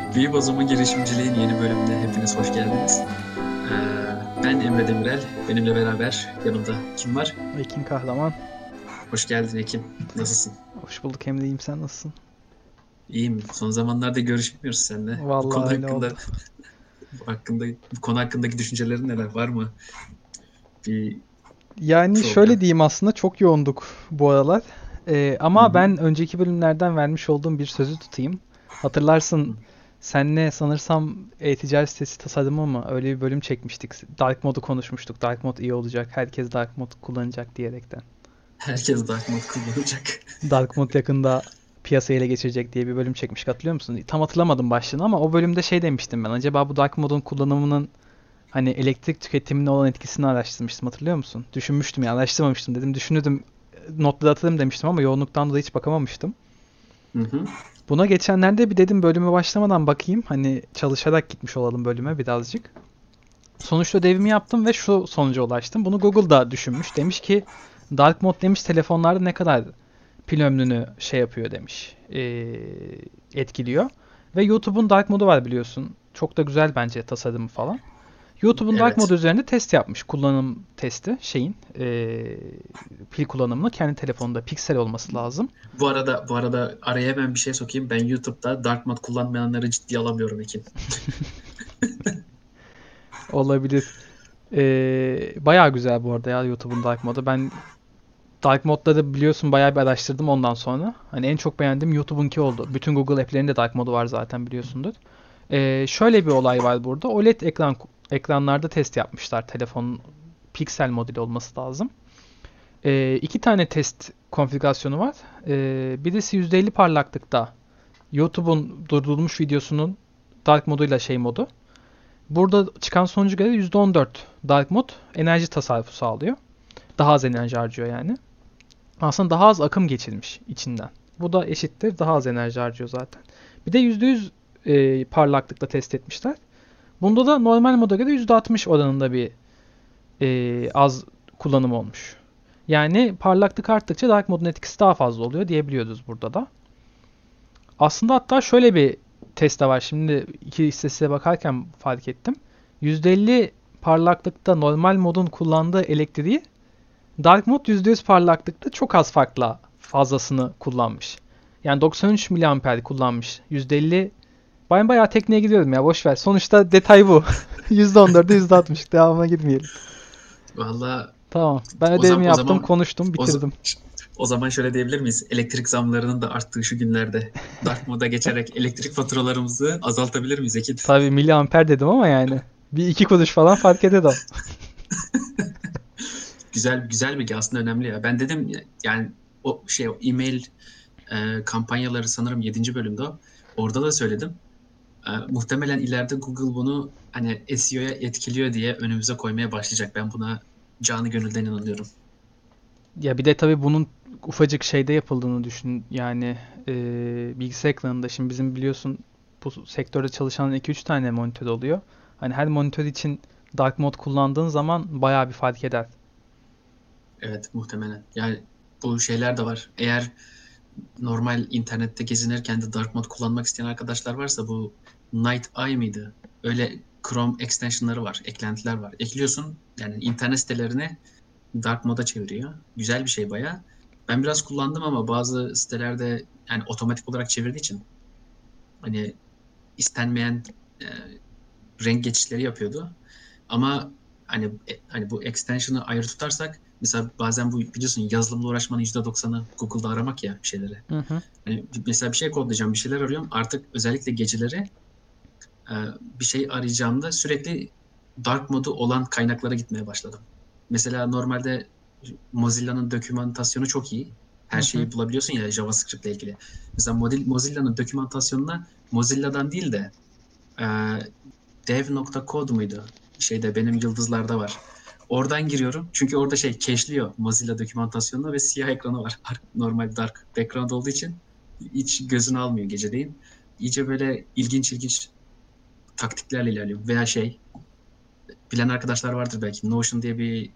Büyük Bozulma Girişimciliğin yeni bölümüne hepiniz hoş geldiniz. Ben Emre Demirel. Benimle beraber yanımda kim var? Ekin Kahraman. Hoş geldin Ekin. Nasılsın? Hoş bulduk, hem de iyiyim, sen nasılsın? İyiyim. Son zamanlarda görüşmüyoruz seninle. Bu konu Vallahi öyle hakkında, oldu. bu konu hakkındaki düşüncelerin neler? Var mı bir Yani problem? şöyle diyeyim, aslında çok yoğunduk bu aralar. Hı Ama hı. ben önceki bölümlerden vermiş olduğum bir sözü tutayım. Hatırlarsın, senle sanırsam e-ticaret sitesi tasarımı mı? Öyle bir bölüm çekmiştik. Dark Mode'u konuşmuştuk. Dark Mode iyi olacak. Herkes Dark Mode kullanacak diyerekten. Herkes Dark Mode kullanacak. Dark Mode yakında piyasayı ele geçirecek diye bir bölüm çekmiştik, hatırlıyor musun? Tam hatırlamadım başlığını ama o bölümde şey demiştim ben. Acaba bu Dark Mode'un kullanımının hani elektrik tüketimine olan etkisini araştırmıştım, hatırlıyor musun? Düşünmüştüm ya, araştırmamıştım, dedim düşünürdüm, notları atarım demiştim ama yoğunluktan dolayı hiç bakamamıştım. Hı hı. Buna geçenlerde bir dedim bölüme başlamadan bakayım, hani çalışarak gitmiş olalım bölüme birazcık. Sonuçta ödevimi yaptım ve şu sonuca ulaştım. Bunu Google'da düşünmüş. Demiş ki Dark Mode demiş telefonlarda ne kadar pil ömrünü şey yapıyor demiş. Etkiliyor. Ve YouTube'un Dark Mode'u var biliyorsun. Çok da güzel bence tasarımı falan. YouTube'un Dark Mode Evet. üzerinde test yapmış. Kullanım testi şeyin pil kullanımını kendi telefonunda piksel olması lazım. Bu arada araya hemen bir şey sokayım. Ben YouTube'da Dark Mode kullanmayanları ciddiye alamıyorum Ekin. Olabilir. Bayağı güzel bu arada ya YouTube'un Dark Mode'u. Ben Dark Mode'ları biliyorsun bayağı bir araştırdım ondan sonra. Hani en çok beğendiğim YouTube'unki oldu. Bütün Google app'lerinde Dark Mode'u var zaten, biliyorsundur. Şöyle bir olay var burada. OLED ekranlarda test yapmışlar. Telefonun piksel modeli olması lazım. İki tane test konfigürasyonu var. Birisi %50 parlaklıkta, YouTube'un durdurulmuş videosunun dark moduyla şey modu. Burada çıkan sonucu göre %14 dark mod enerji tasarrufu sağlıyor. Daha az enerji harcıyor yani. Aslında daha az akım geçirmiş içinden. Bu da eşittir, daha az enerji harcıyor zaten. Bir de %100 parlaklıkta test etmişler. Bunda da normal moda göre %60 oranında bir az kullanım olmuş. Yani parlaklık arttıkça dark modun etkisi daha fazla oluyor diyebiliyoruz burada da. Aslında hatta şöyle bir test de var. Şimdi iki istatistiğe bakarken fark ettim. %50 parlaklıkta normal modun kullandığı elektriği dark mod %100 parlaklıkta çok az farkla fazlasını kullanmış. Yani 93 miliamper kullanmış. %50, ben bayağı tekniğe gidiyorum ya, boş ver. Sonuçta detay bu. %14'e %60, devamına girmeyelim. Valla Tamam. Ben o ödevimi zaman o yaptım, zaman konuştum, o, bitirdim. O zaman şöyle diyebilir miyiz? Elektrik zamlarının da arttığı şu günlerde dark moda geçerek elektrik faturalarımızı azaltabilir miyiz Ekin? Tabii miliamper dedim ama yani. Bir iki kuruş falan fark eder o. Güzel güzel bilgi, aslında önemli ya. Ben dedim yani o e-mail kampanyaları sanırım yedinci bölümde o. Orada da söyledim. Muhtemelen ileride Google bunu hani SEO'ya etkiliyor diye önümüze koymaya başlayacak. Ben buna canı gönülden inanıyorum. Ya bir de tabii bunun ufacık şeyde yapıldığını düşün. Yani bilgisayar ekranında şimdi bizim biliyorsun bu sektörde çalışan iki üç tane monitör oluyor. Hani her monitör için dark mode kullandığın zaman bayağı bir fark eder. Evet, muhtemelen. Yani bu şeyler de var. Eğer normal internette gezinirken de dark mode kullanmak isteyen arkadaşlar varsa, bu Night Eye mıydı? Öyle Chrome extensionları var, eklentiler var. Ekliyorsun, yani internet sitelerini dark mode'a çeviriyor. Güzel bir şey bayağı. Ben biraz kullandım ama bazı sitelerde yani otomatik olarak çevirdiği için hani istenmeyen e, renk geçişleri yapıyordu. Ama hani bu extension'ı ayrı tutarsak, mesela bazen bu biliyorsun yazılımla uğraşmanın %90'ı Google'da aramak ya bir şeyleri. Hı hı. Hani mesela bir şey kodlayacağım, bir şeyler arıyorum. Artık özellikle geceleri bir şey arayacağımda sürekli dark modu olan kaynaklara gitmeye başladım. Mesela normalde Mozilla'nın dokümantasyonu çok iyi. Hı Her hı. şeyi bulabiliyorsun ya JavaScript ile ilgili. Mesela Mozilla'nın dokümantasyonuna Mozilla'dan değil de e, dev.code muydu? Şeyde benim yıldızlarda var. Oradan giriyorum. Çünkü orada şey cache'liyor Mozilla dokümantasyonunda ve siyah ekranı var. Normal dark background olduğu için hiç gözünü almıyor geceleyin. İyice böyle ilginç ilginç taktiklerle ilerliyor. Veya şey, bilen arkadaşlar vardır belki. Notion diye bir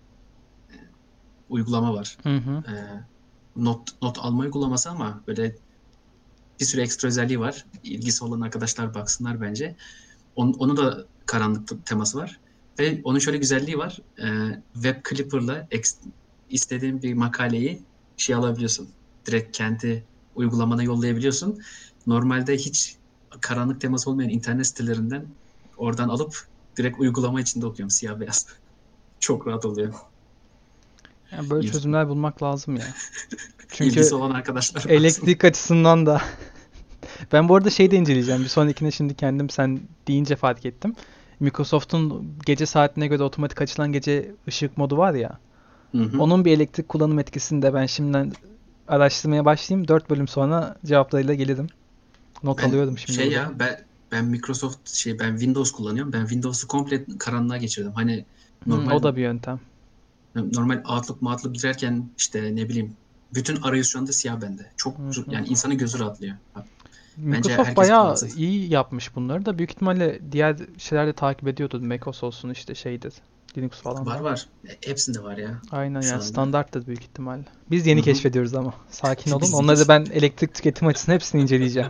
uygulama var. Hı hı. Not alma uygulaması ama böyle bir sürü ekstra özelliği var. İlgisi olan arkadaşlar baksınlar bence. Onu da karanlık teması var. Ve onun şöyle güzelliği var. Web Clipper'la istediğin bir makaleyi alabiliyorsun. Direkt kendi uygulamana yollayabiliyorsun. Normalde hiç karanlık teması olmayan internet sitelerinden oradan alıp direkt uygulama içinde okuyorum. Siyah beyaz. Çok rahat oluyor. Yani böyle İl- çözümler bulmak lazım ya. İlgisi Çünkü olan arkadaşlar baksın. elektrik açısından da ben bu arada şeyi de inceleyeceğim. Bir sonrakine şimdi kendim sen deyince fark ettim. Microsoft'un gece saatine göre otomatik açılan gece ışık modu var ya. Hı hı. Onun bir elektrik kullanım etkisini de ben şimdiden araştırmaya başlayayım. 4 bölüm sonra cevaplarıyla gelirim. Not Ben alıyorum şimdi buraya. ben Microsoft ben Windows kullanıyorum. Ben Windows'u komple karanlığa geçirdim. Hani O normal da bir yöntem. normal Outlook girerken işte ne bileyim bütün arayüz şu anda siyah bende. Hı hı. Yani insanın gözü rahatlıyor. Bence Microsoft herkes bayağı kullansın. iyi yapmış bunları da. Büyük ihtimalle diğer şeyler de takip ediyordu. macOS olsun işte şeydir. Linux falan Var da. var. Hepsinde var ya Aynen şu yani anda. standarttır büyük ihtimalle. Biz Hı yeni hı. keşfediyoruz ama. Sakin olun. Biz Onları da ben elektrik tüketim açısından hepsini inceleyeceğim.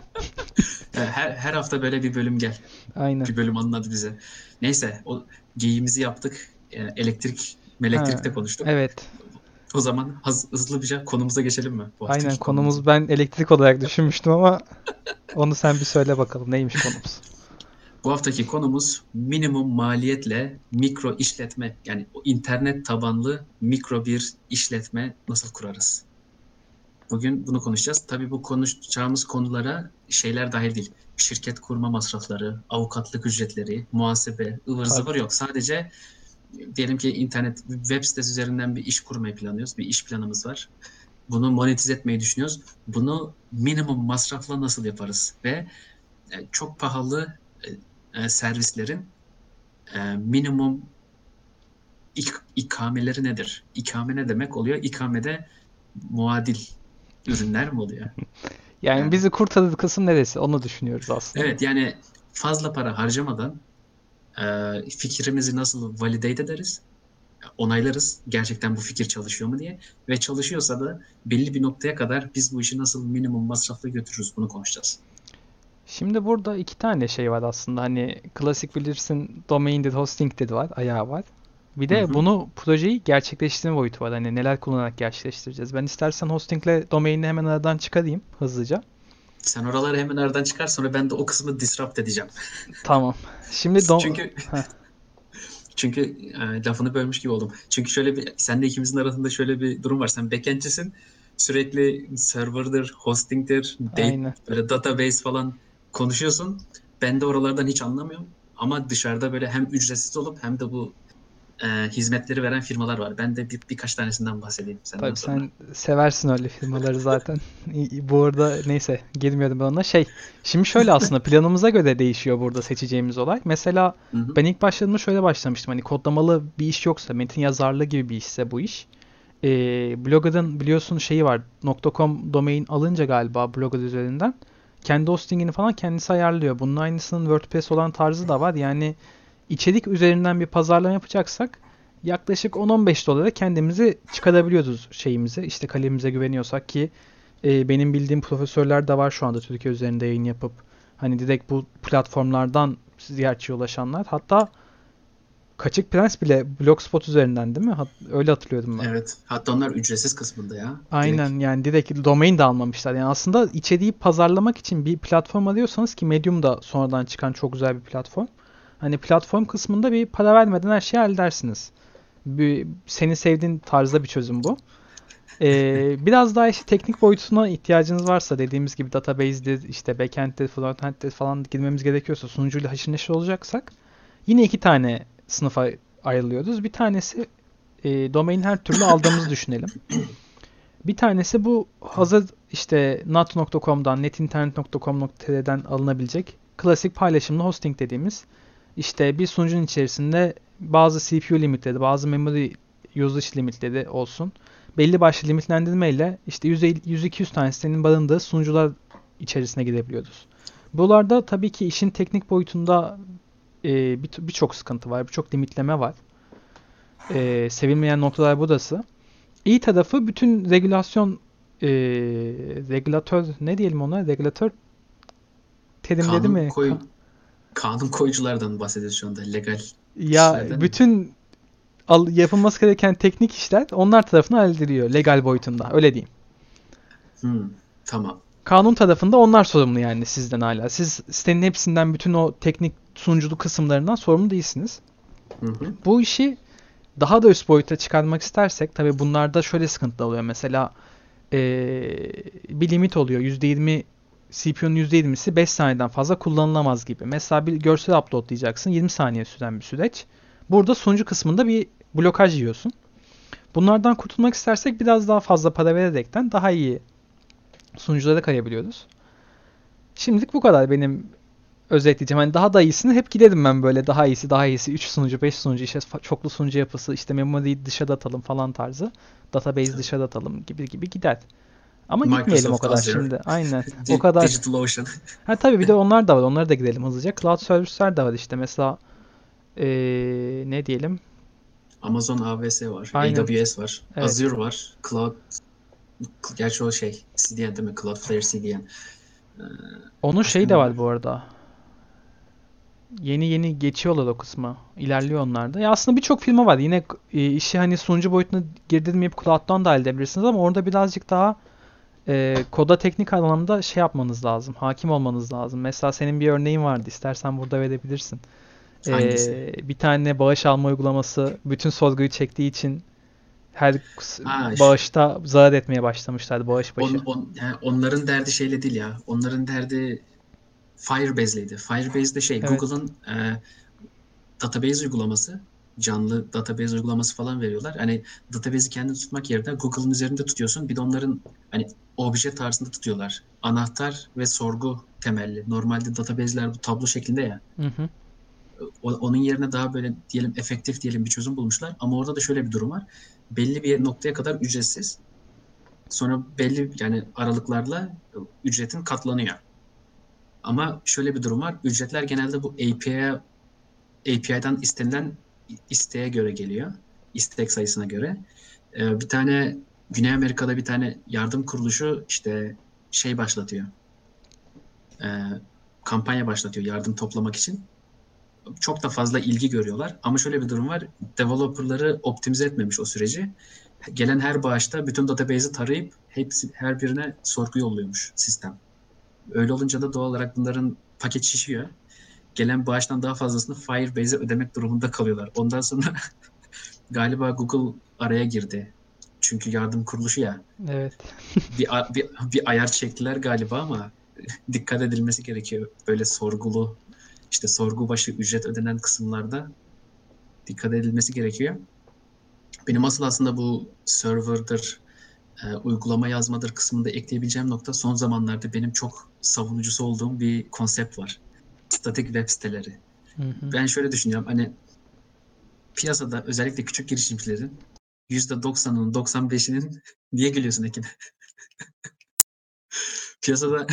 her hafta böyle bir bölüm gel. Aynen. Bir bölüm anlat bize. Neyse o geyiğimizi yaptık. Ha, Elektrikte konuştuk. evet. O zaman hızlı bir konumuza geçelim mi? Bu Aynen haftaki konumuza. konumuz ben elektrik olarak düşünmüştüm ama onu sen bir söyle bakalım. Neymiş konumuz? Bu haftaki konumuz minimum maliyetle mikro işletme, yani o internet tabanlı mikro bir işletme nasıl kurarız? Bugün bunu konuşacağız. Tabii bu konuşacağımız konulara şeyler dahil değil. Şirket kurma masrafları, avukatlık ücretleri, muhasebe, ıvır Tabii. zıvır yok. Sadece diyelim ki web sitesi üzerinden bir iş kurmayı planlıyoruz. Bir iş planımız var. Bunu monetize etmeyi düşünüyoruz. Bunu minimum masrafla nasıl yaparız? Ve çok pahalı servislerin minimum ikameleri nedir? İkame ne demek oluyor? İkamede muadil ürünler mi oluyor? Yani Yani bizi kurtarır kısım neresi? Onu düşünüyoruz aslında. evet, yani fazla para harcamadan fikrimizi nasıl validate ederiz? Onaylarız gerçekten bu fikir çalışıyor mu diye, ve çalışıyorsa da belli bir noktaya kadar biz bu işi nasıl minimum masrafla götürürüz, bunu konuşacağız. Şimdi burada iki tane şey var aslında. Hani klasik bilirsin domain'dir, hosting'dir var, ayağı var. Bir Hı de hı. bunu projeyi gerçekleştirme boyutu var. Hani neler kullanarak gerçekleştireceğiz. Ben istersen hostingle domain'i hemen aradan çıkarayım hızlıca. Sen oraları hemen aradan çıkar, sonra ben de o kısmı disrupt edeceğim. Tamam. Şimdi do Çünkü Heh, çünkü lafını bölmüş gibi oldum. Çünkü senle ikimizin arasında şöyle bir durum var. Sen backend'cisin. Sürekli server'dır, hosting'dir, aynen. böyle database falan konuşuyorsun. Ben de oralardan hiç anlamıyorum. Ama dışarıda böyle hem ücretsiz olup hem de bu hizmetleri veren firmalar var. Ben de birkaç tanesinden bahsedeyim senden Tabii sonra. sen seversin öyle firmaları zaten. Bu arada neyse girmiyorum ben ona. Şimdi şöyle aslında planımıza göre değişiyor burada seçeceğimiz olay. Mesela Hı hı. ben ilk başladığımda şöyle başlamıştım. Hani kodlamalı bir iş yoksa, metin yazarlığı gibi bir işse bu iş. Blogger'ın biliyorsun şeyi var. .com domain alınca galiba Blogger üzerinden kendi hostingini falan kendisi ayarlıyor. Bunun aynısının WordPress olan tarzı da var. Yani içerik üzerinden bir pazarlama yapacaksak yaklaşık 10-15 dolara kendimizi çıkarabiliyoruz şeyimizi. İşte kalemimize güveniyorsak ki benim bildiğim profesörler de var şu anda Türkiye üzerinde yayın yapıp hani direkt bu platformlardan ziyaretçiye ulaşanlar. Hatta Kaçık Prens bile Blogspot üzerinden değil mi? Öyle hatırlıyorum ben. Evet. Hatta onlar ücretsiz kısmında ya. Direkt. Aynen yani direkt domain de almamışlar. Yani aslında içeriği pazarlamak için bir platform arıyorsanız ki Medium da sonradan çıkan çok güzel bir platform. Hani platform kısmında bir para vermeden her şeyi halledersiniz. Senin sevdiğin tarzda bir çözüm bu. Biraz daha işte teknik boyutuna ihtiyacınız varsa dediğimiz gibi database'dir, işte backend'dir, frontend'dir falan girmemiz gerekiyorsa sunucuyla haşır neşir olacaksak yine iki tane sınıfa ayrılıyoruz. Bir tanesi domain her türlü aldığımızı düşünelim. Bir tanesi bu hazır işte nat.com'dan, netinternet.com.tr'den alınabilecek klasik paylaşımlı hosting dediğimiz işte bir sunucunun içerisinde bazı CPU limitleri, bazı memory usage limitleri olsun. Belli başlı limitlendirmeyle işte 100-200 tanesinin barındığı sunucular içerisine girebiliyoruz. Buralarda tabii ki işin teknik boyutunda birçok sıkıntı var, birçok limitleme var. Sevilmeyen noktalar burası. İyi tarafı bütün regülasyon regülatör ne diyelim ona? Regülatör terimleri Kanun mi? koy kanun koyuculardan bahsediyoruz şu anda. Legal Ya kişilerden mi? bütün yapılması gereken teknik işler onlar tarafından hallediliyor. Legal boyutunda. Öyle diyeyim. Tamam. Kanun tarafında onlar sorumlu yani sizden hala. Siz sitenin hepsinden bütün o teknik sunuculuk kısımlarından sorumlu değilsiniz. Hı hı. Bu işi daha da üst boyuta çıkarmak istersek tabii bunlarda şöyle sıkıntı oluyor. Mesela bir limit oluyor. %20 CPU'nun %20'si 5 saniyeden fazla kullanılamaz gibi. Mesela bir görsel uploadlayacaksın. 20 saniye süren bir süreç. Burada sunucu kısmında bir blokaj yiyorsun. Bunlardan kurtulmak istersek biraz daha fazla para vererekten daha iyi sunuculara kayabiliyoruz. Şimdilik bu kadar benim özetleyeceğim. Hani daha da iyisini hep giderim ben böyle daha iyisi daha iyisi 3 sunucu 5 sunucu işte çoklu sunucu yapısı işte memory'yi dışarıda atalım falan tarzı. Database Evet. dışarıda atalım gibi gider. Ama gitmeyelim o Microsoft kadar Azure, şimdi. Aynen. O kadar. DigitalOcean, Ha tabii bir de onlar da var. Onlara da gidelim hızlıca. Cloud servisler de var işte. Mesela ne diyelim? Amazon AWS var, Aynen. AWS var, Evet. Azure var, Cloud, gerçi o şey CDN değil mi? Cloudflare CDN. Ee, Onun Başka şeyi de ne var var? bu arada. Yeni yeni geçiyorlar o kısma. İlerliyor onlar da. Ya aslında birçok firma var. Yine işi hani sunucu boyutuna girdirmeyip cloud'dan da elde edebilirsiniz ama orada birazcık daha koda teknik anlamda şey yapmanız lazım. Hakim olmanız lazım. Mesela senin bir örneğin vardı. İstersen burada verebilirsin. Hangisi? Bir tane bağış alma uygulaması bütün sorguyu çektiği için her Ha, bağışta zarar etmeye başlamışlardı bağış başı. yani onların derdi şeyle değil ya. Onların derdi Firebase'leydi. Firebase de şey Evet. Google'ın database uygulaması, canlı database uygulaması falan veriyorlar. Hani database'i kendin tutmak yerine Google'ın üzerinde tutuyorsun. Bir de onların hani obje tarzında tutuyorlar. Anahtar ve sorgu temelli. Normalde database'ler bu tablo şeklinde ya. Hı hı. Onun yerine daha böyle diyelim efektif diyelim bir çözüm bulmuşlar. Ama orada da şöyle bir durum var. Belli bir noktaya kadar ücretsiz. Sonra belli yani aralıklarla ücretin katlanıyor. Ama şöyle bir durum var. Ücretler genelde bu API'den istenilen isteğe göre geliyor. İstek sayısına göre. Bir tane Güney Amerika'da bir tane yardım kuruluşu işte şey başlatıyor. Ee, Kampanya başlatıyor yardım toplamak için. Çok da fazla ilgi görüyorlar. Ama şöyle bir durum var. Developerları optimize etmemiş o süreci. Gelen her bağışta bütün database'i tarayıp hepsi her birine sorgu yolluyormuş sistem. Öyle olunca da doğal olarak bunların paket şişiyor. Gelen bağıştan daha fazlasını Firebase'e ödemek durumunda kalıyorlar. Ondan sonra galiba Google araya girdi. Çünkü yardım kuruluşu ya. Evet. Bir ayar çektiler galiba ama dikkat edilmesi gerekiyor. Böyle sorgulu işte sorgu başı ücret ödenen kısımlarda dikkat edilmesi gerekiyor. Benim asıl aslında bu server'dır, uygulama yazmadır kısmında ekleyebileceğim nokta son zamanlarda benim çok savunucusu olduğum bir konsept var. Statik web siteleri. Hı hı. Ben şöyle düşünüyorum hani piyasada özellikle küçük girişimcilerin %90'ının 95'inin niye gülüyorsun Ekin? Piyasada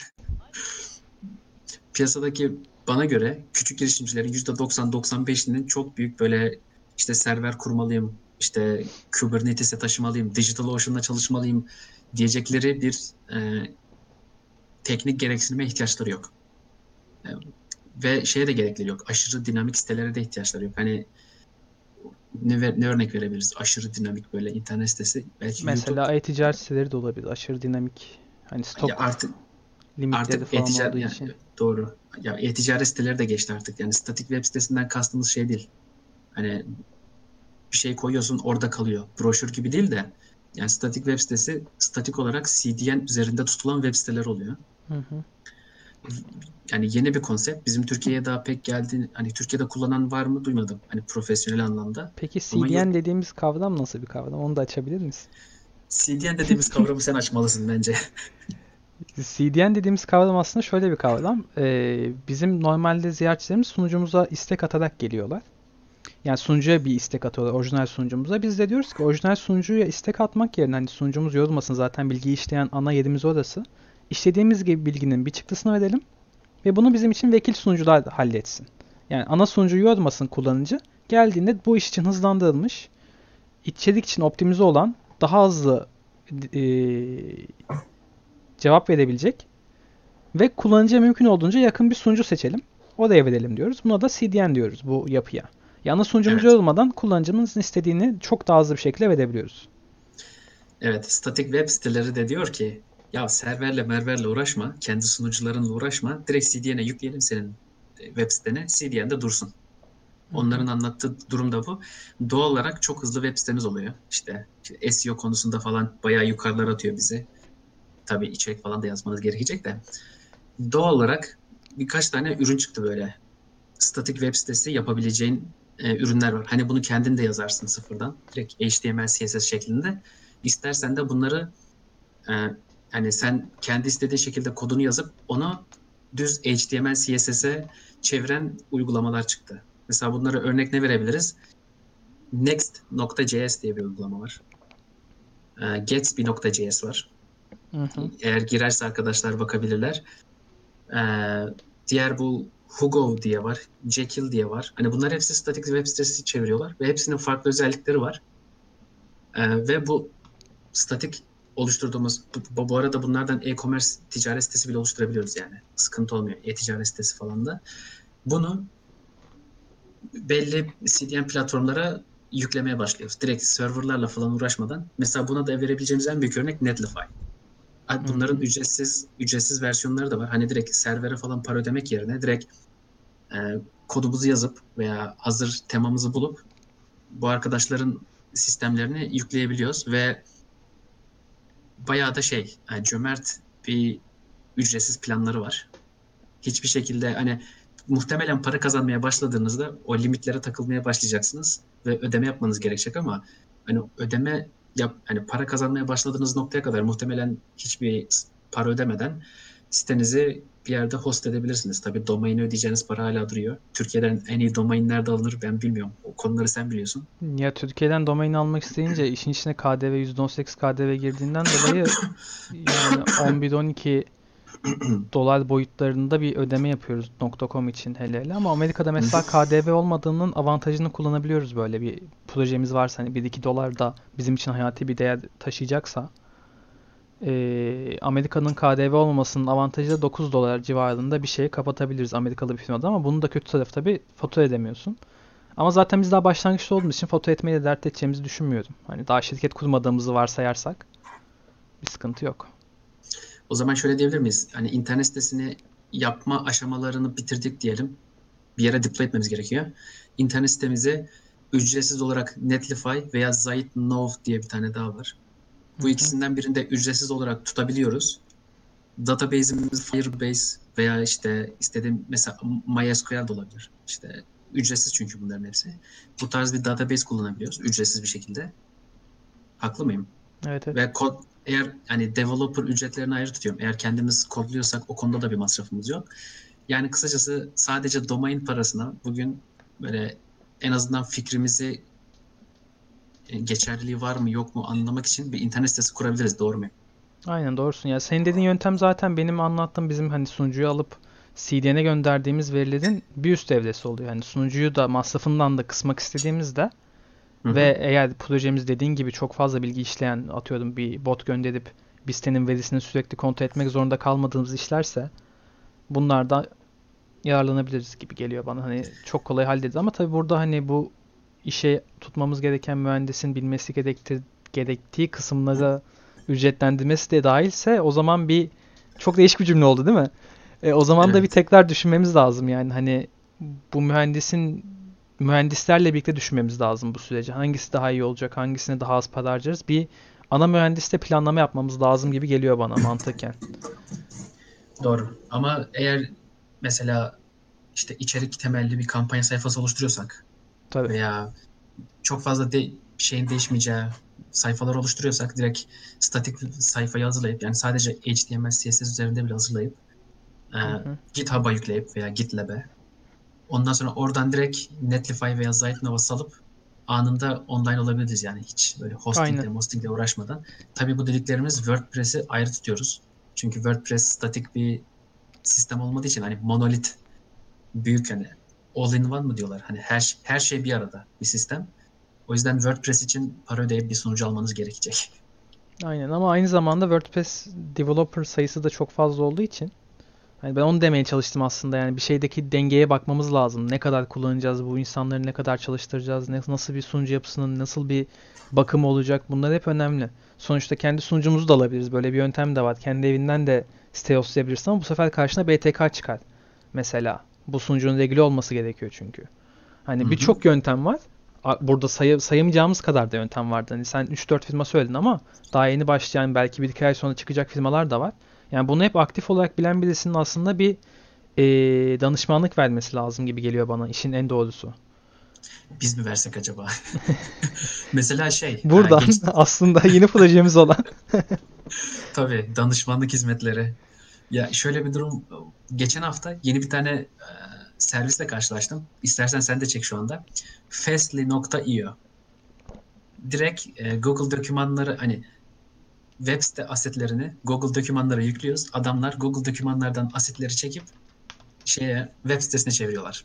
piyasadaki bana göre küçük girişimcilerin %90-95'inin çok büyük böyle işte server kurmalıyım, işte Kubernetes'e taşımalıyım, DigitalOcean'la çalışmalıyım diyecekleri bir teknik gereksinime ihtiyaçları yok. E, Ve şeye de gerekleri yok. Aşırı dinamik sitelere de ihtiyaçları yok. Hani ne örnek verebiliriz? Aşırı dinamik böyle internet sitesi. Belki YouTube. Mesela e-ticaret siteleri de olabilir. Aşırı dinamik. Hani Ya stok limitleri artık falan olduğu yani için. doğru. Ya e-ticaret siteleri de geçti artık. Yani statik web sitesinden kastımız şey değil. Hani bir şey koyuyorsun orada kalıyor. Broşür gibi değil de yani statik web sitesi statik olarak CDN üzerinde tutulan web siteler oluyor. Hı hı. Yani yeni bir konsept. Bizim Türkiye'ye daha pek geldi. Hani Türkiye'de kullanan var mı duymadım. Hani profesyonel anlamda. Peki Ama CDN dediğimiz kavram nasıl bir kavram? Onu da açabilir misin? CDN dediğimiz kavramı sen açmalısın bence. CDN dediğimiz kavram aslında şöyle bir kavram. Bizim normalde ziyaretçilerimiz sunucumuza istek atarak geliyorlar. Yani sunucuya bir istek atıyorlar orijinal sunucumuza. Biz de diyoruz ki orijinal sunucuya istek atmak yerine hani sunucumuz yorulmasın zaten bilgiyi işleyen ana yerimiz orası. İşlediğimiz gibi bilginin bir çıktısını verelim ve bunu bizim için vekil sunucular halletsin. Yani ana sunucuyu yormasın kullanıcı. Geldiğinde bu iş için hızlandırılmış, içerik için optimize olan, daha hızlı cevap verebilecek ve kullanıcıya mümkün olduğunca yakın bir sunucu seçelim. Oraya verelim diyoruz. Buna da CDN diyoruz bu yapıya. Yalnız sunucumuz Evet. olmadan kullanıcımızın istediğini çok daha hızlı bir şekilde verebiliyoruz. Evet. Statik web siteleri de diyor ki ya serverle merverle uğraşma. Kendi sunucularınla uğraşma. Direkt CDN'e yükleyelim senin web sitene. CDN'de dursun. Hı hı. Onların anlattığı durum da bu. Doğal olarak çok hızlı web sitemiz oluyor. İşte SEO konusunda falan bayağı yukarılara atıyor bizi. Tabii içerik falan da yazmanız gerekecek de. Doğal olarak birkaç tane ürün çıktı böyle. Statik web sitesi yapabileceğin ürünler var. Hani bunu kendin de yazarsın sıfırdan. Direkt HTML, CSS şeklinde. İstersen de bunları e, hani sen kendi istediğin şekilde kodunu yazıp onu düz HTML, CSS'e çeviren uygulamalar çıktı. Mesela bunlara örnek ne verebiliriz? Next.js diye bir uygulama var. Gatsby.js var. Hı hı. Eğer girerse arkadaşlar bakabilirler. E, Diğer bu Hugo diye var. Jekyll diye var. Hani bunlar hepsi statik web sitesi çeviriyorlar ve hepsinin farklı özellikleri var. Ve bu statik oluşturduğumuz bu arada bunlardan e-commerce ticaret sitesi bile oluşturabiliyoruz yani. Sıkıntı olmuyor. E-ticaret sitesi falan da. Bunu belli CDN platformlara yüklemeye başlıyoruz. Direkt serverlarla falan uğraşmadan. Mesela buna da verebileceğimiz en büyük örnek Netlify. Hı Bunların hı. ücretsiz versiyonları da var. Hani direkt servere falan para ödemek yerine direkt e, kodumuzu yazıp veya hazır temamızı bulup bu arkadaşların sistemlerini yükleyebiliyoruz ve bayağı da cömert bir ücretsiz planları var. Hiçbir şekilde hani muhtemelen para kazanmaya başladığınızda o limitlere takılmaya başlayacaksınız ve ödeme yapmanız gerekecek ama hani hani para kazanmaya başladığınız noktaya kadar muhtemelen hiçbir para ödemeden sitenizi bir yerde host edebilirsiniz. Tabii domaini ödeyeceğiniz para hala duruyor. Türkiye'den en iyi domain nerede alınır ben bilmiyorum. O konuları sen biliyorsun. Ya Türkiye'den domain almak isteyince işin içine KDV %18 KDV girdiğinden dolayı yani 11-12 dolar boyutlarında bir ödeme yapıyoruz .com için hele hele ama Amerika'da mesela KDV olmadığının avantajını kullanabiliyoruz böyle bir projemiz varsa hani 1-2 dolar da bizim için hayati bir değer taşıyacaksa Amerika'nın KDV olmamasının avantajı da 9 dolar civarında bir şeyi kapatabiliriz Amerikalı bir firmada ama bunun da kötü tarafı tabii fatura edemiyorsun. Ama zaten biz daha başlangıçta olduğumuz için fatura etmeyi de dert edeceğimizi düşünmüyorum. Hani daha şirket kurmadığımızı varsayarsak bir sıkıntı yok. O zaman şöyle diyebilir miyiz? Hani internet sitesini yapma aşamalarını bitirdik diyelim. Bir yere deploy etmemiz gerekiyor. İnternet sitemizi ücretsiz olarak Netlify veya Zite.Nov diye bir tane daha var. Hı Bu hı. ikisinden birinde ücretsiz olarak tutabiliyoruz. Database'imiz Firebase veya işte istediğim mesela MySQL de olabilir. İşte ücretsiz çünkü bunların hepsi. Bu tarz bir database kullanabiliyoruz ücretsiz bir şekilde. Haklı mıyım? Evet, evet. Ve kod eğer hani developer ücretlerini ayrı tutuyorum. Eğer kendimiz kodluyorsak o konuda da bir masrafımız yok. Yani kısacası sadece domain parasına bugün böyle en azından fikrimizi geçerliliği var mı yok mu anlamak için bir internet sitesi kurabiliriz. Doğru mu? Aynen doğrusun. Ya senin dediğin yöntem zaten benim anlattığım bizim hani sunucuyu alıp CDN'e gönderdiğimiz verilerin bir üst evresi oluyor. Yani sunucuyu da masrafından da kısmak istediğimizde Hı hı. ve eğer projemiz dediğin gibi çok fazla bilgi işleyen atıyorum bir bot gönderip bir sitenin verisini sürekli kontrol etmek zorunda kalmadığımız işlerse bunlardan yararlanabiliriz gibi geliyor bana. Hani çok kolay hallederiz ama tabii burada hani bu işe tutmamız gereken mühendisin bilmesi gerektiği kısımları ücretlendirmesi de dahilse o zaman bir çok değişik bir cümle oldu değil mi? O zaman da bir Evet. tekrar düşünmemiz lazım yani hani bu mühendislerle birlikte düşünmemiz lazım bu süreci. Hangisi daha iyi olacak, hangisine daha az para harcarız? Bir ana mühendisle planlama yapmamız lazım gibi geliyor bana mantıken. Doğru. Ama eğer mesela işte içerik temelli bir kampanya sayfası oluşturuyorsak Tabii. veya çok fazla şeyin değişmeyeceği sayfalar oluşturuyorsak direkt statik sayfayı hazırlayıp yani sadece HTML, CSS üzerinde bile hazırlayıp e, Hı hı. GitHub'a yükleyip veya GitLab'e ondan sonra oradan direkt Netlify veya Zite.Nova salıp anında online olabiliriz yani hiç böyle Aynen. hostingle uğraşmadan. Tabii bu dediklerimiz WordPress'i ayrı tutuyoruz. Çünkü WordPress statik bir sistem olmadığı için hani monolit büyük hani all in one mı diyorlar? Hani her şey bir arada bir sistem. O yüzden WordPress için para ödeyip bir sunucu almanız gerekecek. Aynen ama aynı zamanda WordPress developer sayısı da çok fazla olduğu için hani ben onu demeye çalıştım aslında, yani bir şeydeki dengeye bakmamız lazım. Ne kadar kullanacağız, bu insanları ne kadar çalıştıracağız, nasıl bir sunucu yapısının, nasıl bir bakımı olacak, bunlar hep önemli. Sonuçta kendi sunucumuzu da alabiliriz. Böyle bir yöntem de var. Kendi evinden de site hostlayabilirsin ama bu sefer karşına BTK çıkar. Mesela bu sunucunun regüle olması gerekiyor çünkü. Hı Hani hı. birçok yöntem var. Burada sayamayacağımız kadar da yöntem vardı. Hani sen 3-4 firma söyledin ama daha yeni başlayan, belki bir iki ay sonra çıkacak firmalar da var. Yani bunu hep aktif olarak bilen birisinin aslında bir danışmanlık vermesi lazım gibi geliyor bana, işin en doğrusu. Biz mi versek acaba? Mesela Buradan aslında yeni projemiz olan. tabii danışmanlık hizmetleri. Ya şöyle bir durum, geçen hafta yeni bir tane servisle karşılaştım. İstersen sen de çek şu anda. Fastly.io. Direkt Google dokümanları, hani web site asetlerini Google dokümanlara yüklüyoruz. Adamlar Google dokümanlardan asetleri çekip web sitesine çeviriyorlar.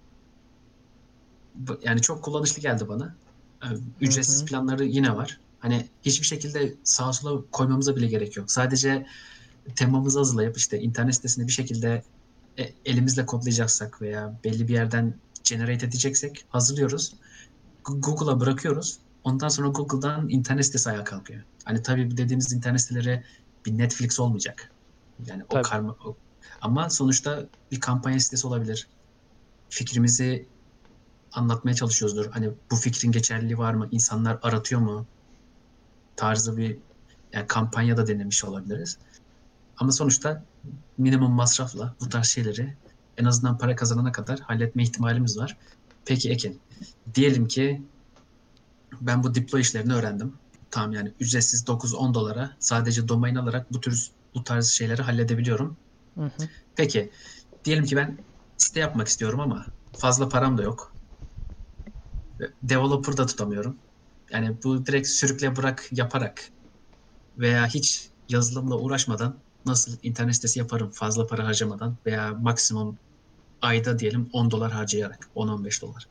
Yani çok kullanışlı geldi bana. Hı Ücretsiz hı. planları yine var. Hani hiçbir şekilde sağa sola koymamıza bile gerek yok. Sadece temamızı hazırlayıp işte internet sitesini bir şekilde elimizle kodlayacaksak veya belli bir yerden generate edeceksek hazırlıyoruz. Google'a bırakıyoruz. Ondan sonra Google'dan internet sitesi ayağa kalkıyor. Hani tabii bu dediğimiz internet siteleri bir Netflix olmayacak. Yani o Tabii. karma ama sonuçta bir kampanya sitesi olabilir. Fikrimizi anlatmaya çalışıyoruzdur. Hani bu fikrin geçerliliği var mı? İnsanlar aratıyor mu? Tarzı bir, yani kampanya da denemiş olabiliriz. Ama sonuçta minimum masrafla bu tarz şeyleri en azından para kazanana kadar halletme ihtimalimiz var. Peki Ekin, diyelim ki ben bu deploy işlerini öğrendim. Tamam, yani ücretsiz 9-10 dolara sadece domain alarak bu tarz şeyleri halledebiliyorum. Hı hı. Peki diyelim ki ben site yapmak istiyorum ama fazla param da yok. Developer da tutamıyorum. Yani bu direkt sürükle bırak yaparak veya hiç yazılımla uğraşmadan nasıl internet sitesi yaparım fazla para harcamadan veya maksimum ayda diyelim 10 dolar harcayarak, 10-15 dolar.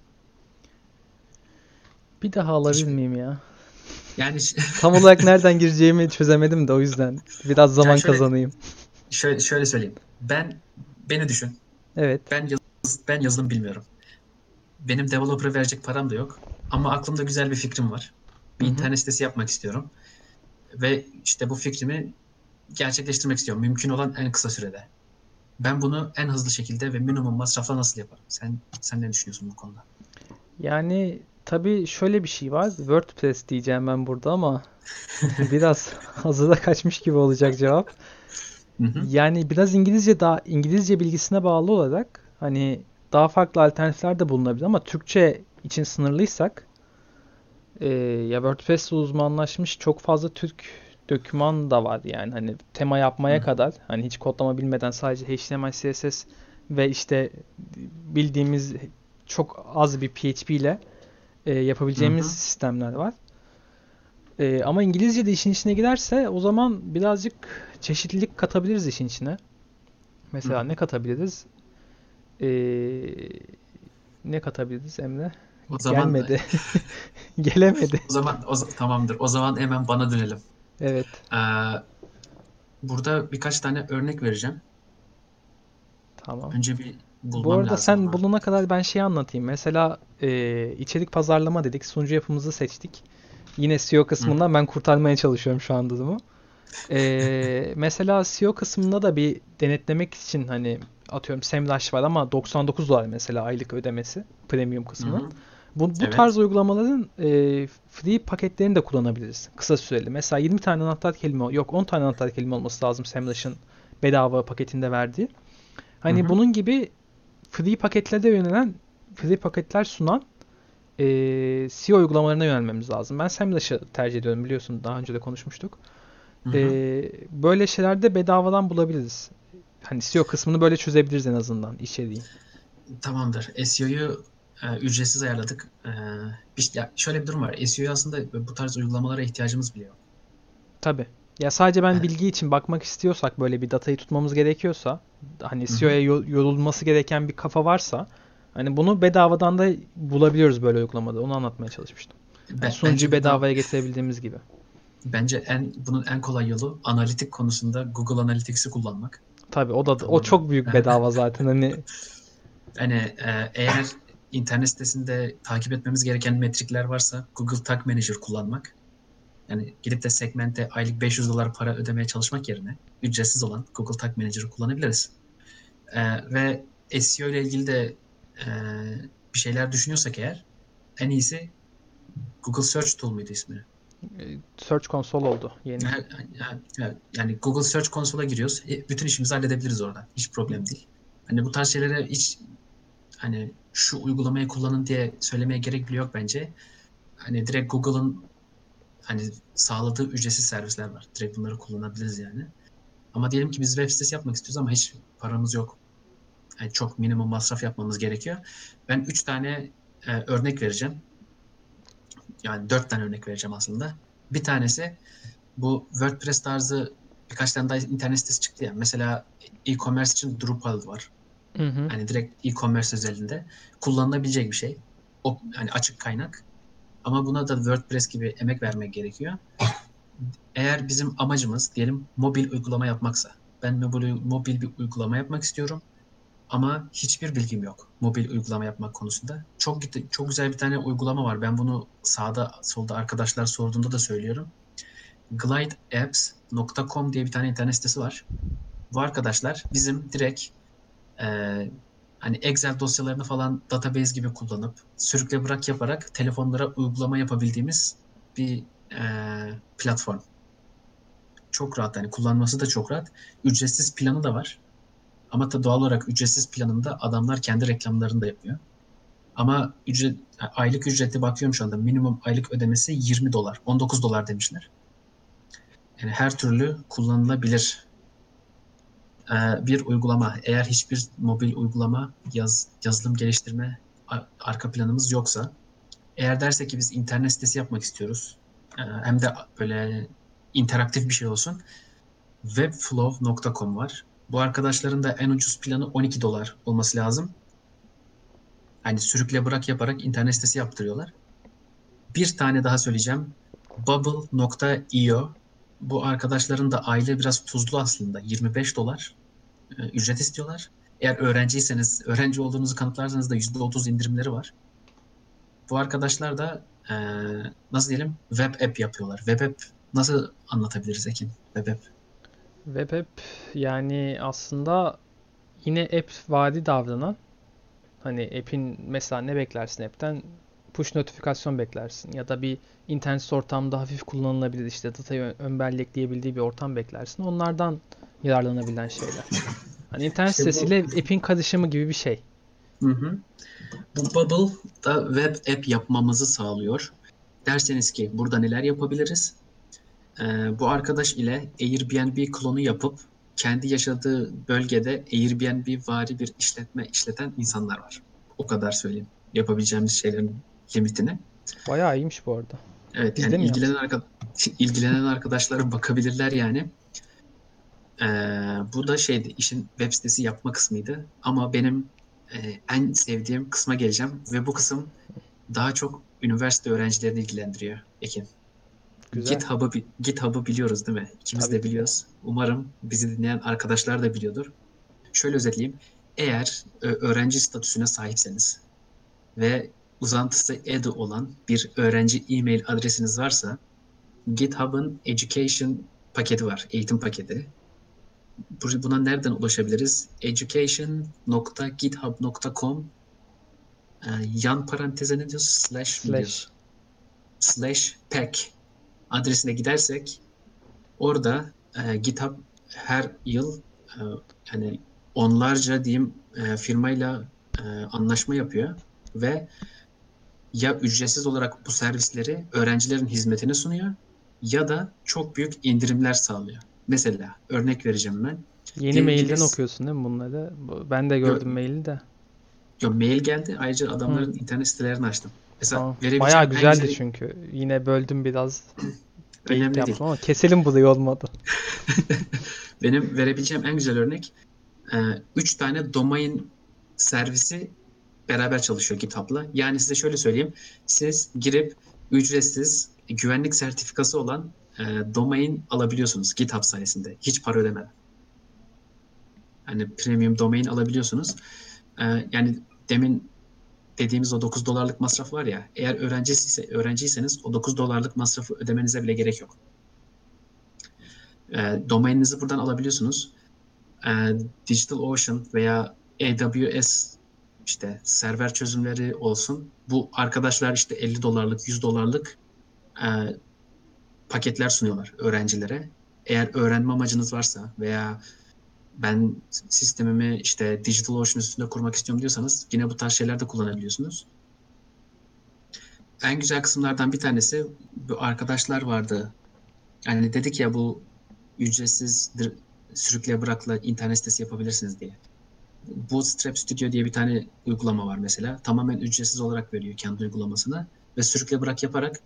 Bir daha alabilir Hiçbir, miyim ya? yani Tam olarak nereden gireceğimi çözemedim de o yüzden. Biraz yani zaman kazanayım. şöyle söyleyeyim. Beni düşün. Evet. Ben yazılım bilmiyorum. Benim developer'a verecek param da yok. Ama aklımda güzel bir fikrim var. Hı Bir hı. internet sitesi yapmak istiyorum. Ve işte bu fikrimi gerçekleştirmek istiyorum. Mümkün olan en kısa sürede. Ben bunu en hızlı şekilde ve minimum masrafla nasıl yaparım? Sen ne düşünüyorsun bu konuda? Yani tabii şöyle bir şey var. WordPress diyeceğim ben burada ama biraz hazırda kaçmış gibi olacak cevap. Hı hı. Yani biraz İngilizce bilgisine bağlı olarak hani daha farklı alternatifler de bulunabilir ama Türkçe için sınırlıysak ya WordPress'le uzmanlaşmış çok fazla Türk doküman da var, yani hani tema Hı yapmaya hı. kadar, hani hiç kodlama bilmeden sadece HTML, CSS ve işte bildiğimiz çok az bir PHP ile Hı yapabileceğimiz hı. sistemler var. Ama İngilizce de işin içine girerse o zaman birazcık çeşitlilik katabiliriz işin içine. Hı Mesela hı. ne katabiliriz? Ee, ne katabiliriz Emre? O zaman Gelmedi. Gelemedi. tamamdır. O zaman hemen bana dönelim. Evet. Ee, burada birkaç tane örnek vereceğim. Tamam. Önce bir Bu bulmam arada lazım sen ama. bulana kadar ben şey anlatayım. Mesela içerik pazarlama dedik. Sunucu yapımızı seçtik. Yine SEO Hı hı. kısmından ben kurtarmaya çalışıyorum şu an durumu. Mesela SEO kısmında da bir denetlemek için hani atıyorum Semrush var ama 99 dolar mesela aylık ödemesi premium Hı kısmının. hı. Bu tarz Evet. uygulamaların free paketlerini de kullanabiliriz kısa süreli. Mesela 20 tane anahtar kelime yok 10 tane anahtar kelime olması lazım Semrush'ın bedava paketinde verdiği. Hı Hani hı. bunun gibi free paketler sunan SEO uygulamalarına yönelmemiz lazım. Ben Semrush'ı tercih ediyorum, biliyorsun daha önce de konuşmuştuk. Hı hı. Böyle şeylerde bedavadan bulabiliriz. Hani SEO kısmını böyle çözebiliriz en azından içeriği. Tamamdır. SEO'yu ücretsiz ayarladık. Şöyle bir durum var. SEO'yu aslında bu tarz uygulamalara ihtiyacımız bile yok. Tabii. Ya sadece ben Yani, bilgi için bakmak istiyorsak, böyle bir datayı tutmamız gerekiyorsa, hani hı hı. SEO'ya yorulması gereken bir kafa varsa, hani bunu bedavadan da bulabiliyoruz böyle uygulamada. Onu anlatmaya çalışmıştım. Hani sunucuyu Bence bedavaya getirebildiğimiz gibi. Bence bunun en kolay yolu analitik konusunda Google Analytics'i kullanmak. Tabii o Tamamen. çok büyük bedava zaten hani. Hani eğer internet sitesinde takip etmemiz gereken metrikler varsa Google Tag Manager kullanmak. Yani gidip de segmente aylık $500 para ödemeye çalışmak yerine ücretsiz olan Google Tag Manager'ı kullanabiliriz. Ve SEO ile ilgili de e, bir şeyler düşünüyorsak eğer en iyisi Google Search Tool muydu ismi? Search Console oldu yeni. Yani Google Search Console'a giriyoruz. Bütün işimizi halledebiliriz oradan. Hiç problem değil. Hani bu tarz şeylere hiç hani şu uygulamayı kullanın diye söylemeye gerek bile yok bence. Hani direkt Google'ın hani sağladığı ücretsiz servisler var. Direkt bunları kullanabiliriz yani. Ama diyelim ki biz web sitesi yapmak istiyoruz ama hiç paramız yok. Yani çok minimum masraf yapmamız gerekiyor. Ben 3 tane örnek vereceğim. Yani 4 tane örnek vereceğim aslında. Bir tanesi bu WordPress tarzı birkaç tane daha internet sitesi çıktı ya. Mesela e-commerce için Drupal var. Hı hı. Hani direkt e-commerce özelinde kullanılabilecek bir şey. O hani açık kaynak. Ama buna da WordPress gibi emek vermek gerekiyor. Eğer bizim amacımız diyelim mobil uygulama yapmaksa, ben mobil bir uygulama yapmak istiyorum ama hiçbir bilgim yok mobil uygulama yapmak konusunda. Çok güzel bir tane uygulama var. Ben bunu sağda solda arkadaşlar sorduğunda da söylüyorum. Glideapps.com diye bir tane internet sitesi var. Bu arkadaşlar bizim direkt e, hani Excel dosyalarını falan database gibi kullanıp sürükle bırak yaparak telefonlara uygulama yapabildiğimiz bir platform. Çok rahat yani kullanması da çok rahat. Ücretsiz planı da var. Ama doğal olarak ücretsiz planında adamlar kendi reklamlarını da yapıyor. Ama aylık ücreti bakıyorum şu anda minimum aylık ödemesi $20. $19 demişler. Yani her türlü kullanılabilir bir uygulama. Eğer hiçbir mobil uygulama yazılım geliştirme arka planımız yoksa, eğer dersek ki biz internet sitesi yapmak istiyoruz, hem de böyle interaktif bir şey olsun, webflow.com var. Bu arkadaşların da en ucuz planı $12 olması lazım. Hani sürükle bırak yaparak internet sitesi yaptırıyorlar. Bir tane daha söyleyeceğim. Bubble.io. Bu arkadaşların da aylığı biraz tuzlu aslında. $25 ücret istiyorlar. Eğer öğrenciyseniz, öğrenci olduğunuzu kanıtlarsanız da %30 indirimleri var. Bu arkadaşlar da nasıl diyelim web app yapıyorlar. Web app nasıl anlatabiliriz Ekin? Web app. Web app yani aslında yine app vari davranan, hani app'in mesela ne beklersin app'ten? Push notifikasyon beklersin ya da bir internet ortamda hafif kullanılabilir, işte datayı ön bellekleyebildiği bir ortam beklersin. Onlardan yararlanabilen şeyler. Hani internet İşte bu sitesiyle app'in karışımı gibi bir şey. hı hı. Bu Bubble da web app yapmamızı sağlıyor. Derseniz ki burada neler yapabiliriz? Bu arkadaş ile Airbnb klonu yapıp kendi yaşadığı bölgede Airbnb vari bir işletme işleten insanlar var. O kadar söyleyeyim. Yapabileceğimiz şeylerin limitini. Bayağı iyiymiş bu arada. Evet Biz yani de mi yapsak? ilgilenen arkadaşlara bakabilirler yani. Ee, Bu da şeydi, işin web sitesi yapma kısmıydı. Ama benim en sevdiğim kısma geleceğim ve bu kısım daha çok üniversite öğrencilerini ilgilendiriyor Ekin. Güzel. GitHub'ı biliyoruz değil mi? İkimiz Tabii de ki de. biliyoruz. Umarım bizi dinleyen arkadaşlar da biliyordur. Şöyle özetleyeyim. Eğer öğrenci statüsüne sahipseniz ve uzantısı edu olan bir öğrenci e-mail adresiniz varsa GitHub'ın Education paketi var. Eğitim paketi. Buna nereden ulaşabiliriz? education.github.com yan paranteze ne diyoruz? Slash mi Slash. diyoruz? Slash pack adresine gidersek orada GitHub her yıl e, yani onlarca diyeyim firmayla anlaşma yapıyor ve ya ücretsiz olarak bu servisleri öğrencilerin hizmetine sunuyor ya da çok büyük indirimler sağlıyor. Mesela örnek vereceğim ben. Yeni Diyelim ki mailden biz okuyorsun değil mi bunları? Ben de yo, gördüm maili de. yo, mail geldi. Ayrıca Hı, adamların internet sitelerini açtım. Mesela tamam. Bayağı verebileceğim en güzeldi güzel çünkü. Yine böldüm biraz. Geyik önemli değil. yaptım ama keselim burayı, olmadı. Benim verebileceğim en güzel örnek 3 tane domain servisi beraber çalışıyor GitHub'la. Yani size şöyle söyleyeyim. Siz girip ücretsiz güvenlik sertifikası olan domain alabiliyorsunuz GitHub sayesinde. Hiç para ödemeden. Hani premium domain alabiliyorsunuz. Yani demin dediğimiz o $9 masraf var ya, eğer öğrenciyseniz o $9 masrafı ödemenize bile gerek yok. Domaininizi buradan alabiliyorsunuz. E, DigitalOcean veya AWS işte server çözümleri olsun. Bu arkadaşlar işte $50, $100 e, paketler sunuyorlar öğrencilere. Eğer öğrenme amacınız varsa veya ben sistemimi işte DigitalOcean üstünde kurmak istiyorum diyorsanız yine bu tarz şeyler de kullanabiliyorsunuz. En güzel kısımlardan bir tanesi bu arkadaşlar vardı. Yani dedik ya bu ücretsiz sürükle bırakla internet sitesi yapabilirsiniz diye. Bootstrap Studio diye bir tane uygulama var mesela. Tamamen ücretsiz olarak veriyor kendi uygulamasını ve sürükle bırak yaparak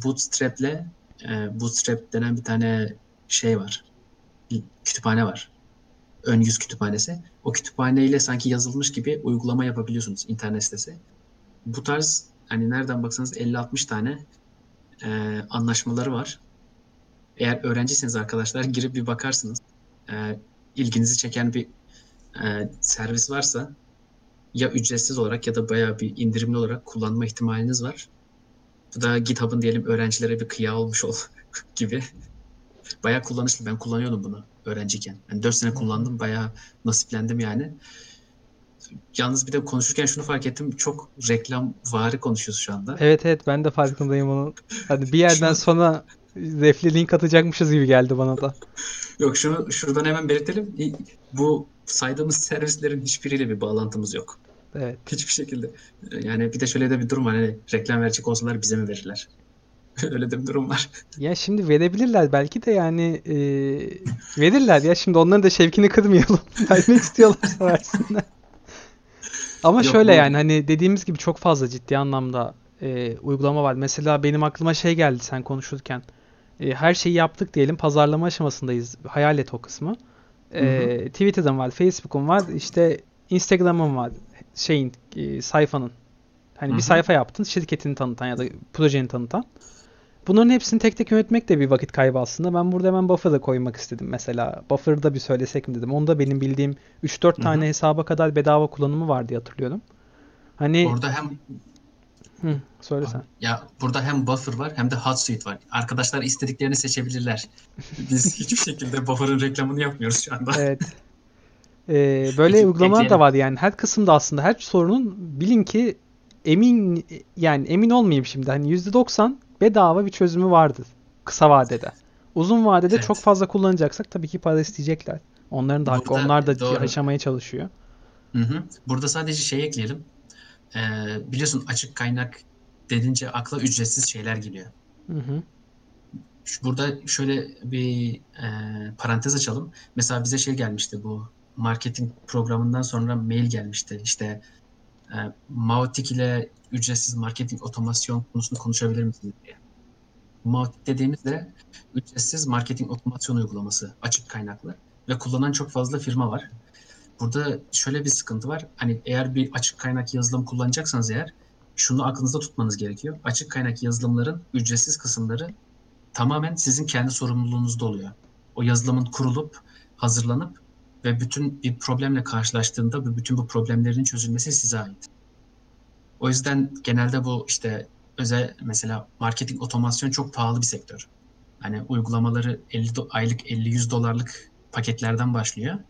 Bootstrap denen bir tane şey var. Bir kütüphane var. Ön yüz kütüphanesi. O kütüphaneyle sanki yazılmış gibi uygulama yapabiliyorsunuz internet sitesi. Bu tarz hani nereden baksanız 50-60 tane anlaşmaları var. Eğer öğrenciyseniz arkadaşlar girip bir bakarsınız. İlginizi çeken bir servis varsa ya ücretsiz olarak ya da bayağı bir indirimli olarak kullanma ihtimaliniz var. Bu da GitHub'ın diyelim öğrencilere bir kıyağı olmuş gibi. Bayağı kullanışlı. Ben kullanıyordum bunu öğrenciyken. Yani 4 sene kullandım. Bayağı nasiplendim yani. Yalnız bir de konuşurken şunu fark ettim. Çok reklamvari konuşuyoruz şu anda. Evet evet, ben de farkındayım onun. Hani bir yerden Şunu, sonra refli link atacakmışız gibi geldi bana da. yok şunu şuradan hemen belirtelim. Bu saydığımız servislerin hiçbiriyle bir bağlantımız yok. Evet. Hiçbir şekilde. Yani bir de şöyle de bir durum var. Hani reklam verecek olsalar bize mi verirler? Öyle de bir durum var. Ya şimdi verebilirler belki de yani verirler ya, şimdi onların da şevkini kırmayalım. Vermek istiyorlarsa versinler. Ama Yok şöyle bu yani hani dediğimiz gibi çok fazla ciddi anlamda uygulama var. Mesela benim aklıma şey geldi sen konuşurken. Her şeyi yaptık diyelim, pazarlama aşamasındayız. Hayal et o kısmı. hı hı, Twitter'ım var, Facebook'um var, işte Instagram'ım var. Sayfanın. hı Hani bir hı. sayfa yaptın, şirketini tanıtan ya da projeni tanıtan. Bunların hepsini tek tek yönetmek de bir vakit kaybı aslında. Ben burada hemen Buffer'ı koymak istedim mesela. Buffer'ı da bir söylesek mi dedim. Onda benim bildiğim 3-4 Hı tane hı. hesaba kadar bedava kullanımı var diye hatırlıyorum. Hani Orada hem söylesen. ya burada hem buffer var hem de hot suite var. Arkadaşlar istediklerini seçebilirler. Biz hiçbir şekilde buffer'ın reklamını yapmıyoruz şu anda. Evet. Böyle uygulamalar da Ekleyelim. var yani her kısımda aslında her sorunun bilin ki emin, yani emin olmayayım şimdi, hani %90 bedava bir çözümü vardır kısa vadede. Uzun vadede çok Evet. fazla kullanacaksak tabii ki para isteyecekler. Onların da hakkı. Burada Onlar da doğru. yaşamaya çalışıyor. Hı hı. Burada sadece şey ekleyelim. Biliyorsun açık kaynak denince akla ücretsiz şeyler geliyor. Hı hı. Burada şöyle bir parantez açalım. Mesela bize şey gelmişti bu marketing programından sonra mail gelmişti. İşte Mautic ile ücretsiz marketing otomasyon konusunu konuşabilir misiniz diye. Mautic dediğimizde ücretsiz marketing otomasyon uygulaması açık kaynaklı ve kullanan çok fazla firma var. Burada şöyle bir sıkıntı var. Hani eğer bir açık kaynak yazılım kullanacaksanız eğer şunu aklınızda tutmanız gerekiyor. Açık kaynak yazılımların ücretsiz kısımları tamamen sizin kendi sorumluluğunuzda oluyor. O yazılımın kurulup, hazırlanıp ve bütün bir problemle karşılaştığında bütün bu problemlerin çözülmesi size ait. O yüzden genelde bu işte özel mesela marketing otomasyon çok pahalı bir sektör. Hani uygulamaları aylık 50-100 dolarlık paketlerden başlıyor.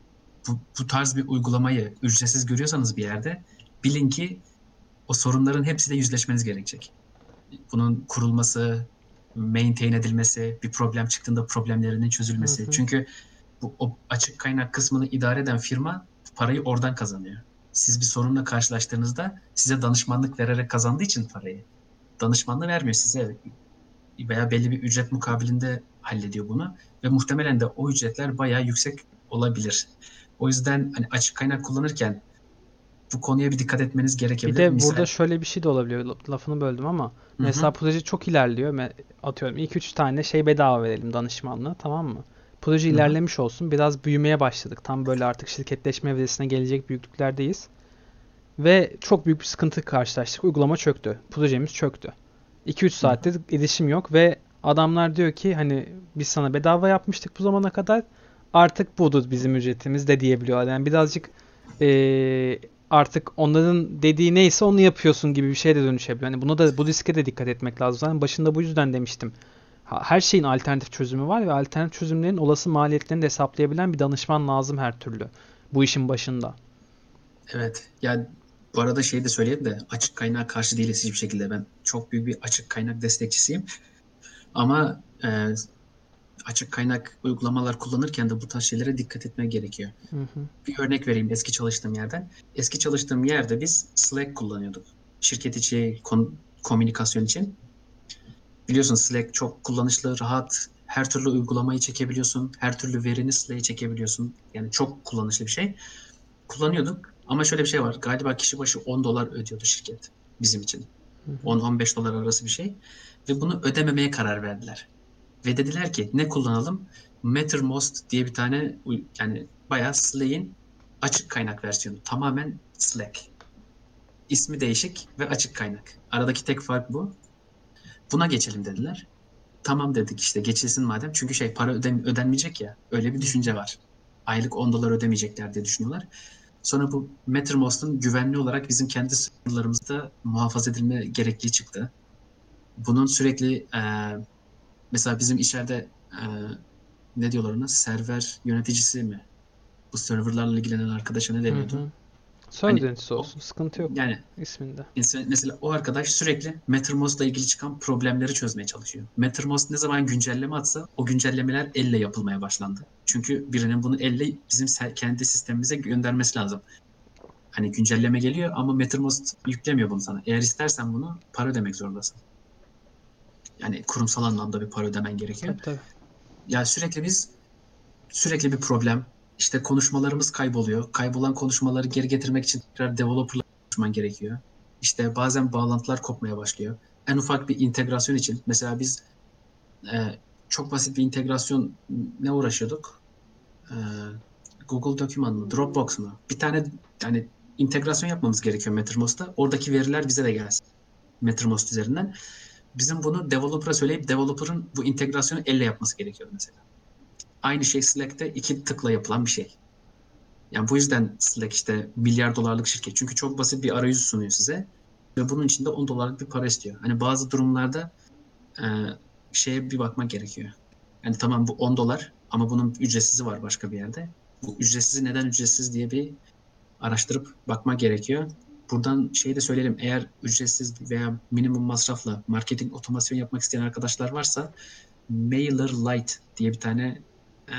Bu tarz bir uygulamayı ücretsiz görüyorsanız bir yerde bilin ki o sorunların hepsiyle yüzleşmeniz gerekecek. Bunun kurulması, maintain edilmesi, bir problem çıktığında problemlerinin Hı çözülmesi. hı. Çünkü o açık kaynak kısmını idare eden firma parayı oradan kazanıyor. Siz bir sorunla karşılaştığınızda size danışmanlık vererek kazandığı için parayı. Danışmanlığı vermiyor size veya belli bir ücret mukabilinde hallediyor bunu ve muhtemelen de o ücretler bayağı yüksek olabilir. O yüzden hani açık kaynak kullanırken bu konuya bir dikkat etmeniz Bir gerekebilir. de burada Misal, şöyle bir şey de olabiliyor. Lafını böldüm ama hı mesela hı, proje çok ilerliyor. Atıyorum ilk 3 tane şey bedava verelim danışmanlığı, tamam mı? Proje hı hı, ilerlemiş olsun. Biraz büyümeye başladık. Tam böyle artık şirketleşme evresine gelecek büyüklüklerdeyiz. Ve çok büyük bir sıkıntı karşılaştık. Uygulama çöktü. Projemiz çöktü. 2-3 hı hı, saattir erişim yok ve Adamlar diyor ki hani biz sana bedava yapmıştık bu zamana kadar. Artık budur bizim ücretimiz de diyebiliyorlar. Yani birazcık artık onların dediği neyse onu yapıyorsun gibi bir şeye de dönüşebiliyor. Hani buna da bu riske de dikkat etmek lazım. Zaten başında bu yüzden demiştim. Her şeyin alternatif çözümü var ve alternatif çözümlerin olası maliyetlerini de hesaplayabilen bir danışman lazım her türlü. Bu işin başında. Evet. Ya bu arada şey de söyleyeyim de açık kaynağa karşı değiliz hiçbir şekilde. Ben çok büyük bir açık kaynak destekçisiyim. Ama açık kaynak uygulamalar kullanırken de bu tarz şeylere dikkat etmek gerekiyor. Hı hı. Bir örnek vereyim eski çalıştığım yerden. Eski çalıştığım yerde biz Slack kullanıyorduk. Şirket içi komünikasyon için. Biliyorsun Slack çok kullanışlı, rahat. Her türlü uygulamayı çekebiliyorsun. Her türlü verini Slack'e çekebiliyorsun. Yani çok kullanışlı bir şey. Kullanıyorduk ama şöyle bir şey var. Galiba kişi başı $10 ödüyordu şirket bizim için. Hı hı. 10-15 dolar arası bir şey. Ve bunu ödememeye karar verdiler. Ve dediler ki ne kullanalım? Mattermost diye bir tane yani bayağı Slack'in açık kaynak versiyonu. Tamamen Slack. İsmi değişik ve açık kaynak. Aradaki tek fark bu. Buna geçelim dediler. Tamam dedik işte geçilsin madem. Çünkü şey para ödenmeyecek ya. Öyle bir Hı düşünce hı. var. Aylık $10 ödemeyecekler diye düşünüyorlar. Sonra bu Mattermost'un güvenli olarak bizim kendi serverlarımızda muhafaza edilme gerekliliği çıktı. Bunun sürekli mesela bizim içeride ne diyorlar ona? Server yöneticisi mi? Bu serverlarla ilgilenen arkadaşa ne Hı deniyordu? hı. Server Hani yöneticisi olsun. Sıkıntı yok yani isminde. mesela o arkadaş sürekli Mattermost'la ilgili çıkan problemleri çözmeye çalışıyor. Mattermost ne zaman güncelleme atsa o güncellemeler elle yapılmaya başlandı. Çünkü birinin bunu elle bizim kendi sistemimize göndermesi lazım. Hani güncelleme geliyor ama Mattermost yüklemiyor bunu sana. Eğer istersen bunu para ödemek zorundasın. Yani kurumsal anlamda bir para ödemen gerekiyor. Tabii tabii. Ya sürekli bir problem. İşte konuşmalarımız kayboluyor. Kaybolan konuşmaları geri getirmek için tekrar developer'la konuşman gerekiyor. İşte bazen bağlantılar kopmaya başlıyor. En ufak bir integrasyon için mesela biz e, çok basit bir integrasyon ne uğraşıyorduk? E, Google Doküman mı? Dropbox mu? Bir tane yani integrasyon yapmamız gerekiyor Mattermost'ta. Oradaki veriler bize de gelsin. Mattermost üzerinden. Bizim bunu developer'a söyleyip developer'ın bu integrasyonu elle yapması gerekiyor mesela. Aynı şey Slack'te 2 tıkla yapılan bir şey. Yani bu yüzden Slack işte milyar dolarlık şirket. Çünkü çok basit bir arayüzü sunuyor size. Ve bunun için de $10 bir para istiyor. Hani bazı durumlarda e, şeye bir bakmak gerekiyor. Yani tamam bu $10 ama bunun ücretsizi var başka bir yerde. Bu ücretsizi neden ücretsiz diye bir araştırıp bakmak gerekiyor. Buradan şeyi de söyleyelim. Eğer ücretsiz veya minimum masrafla marketing otomasyon yapmak isteyen arkadaşlar varsa MailerLite diye bir tane e,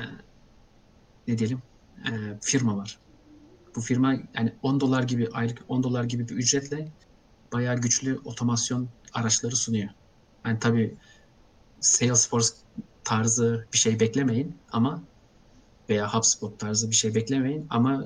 ne diyelim firma var. Bu firma yani $10 gibi aylık $10 gibi bir ücretle bayağı güçlü otomasyon araçları sunuyor. Yani tabii Salesforce tarzı bir şey beklemeyin ama veya HubSpot tarzı bir şey beklemeyin ama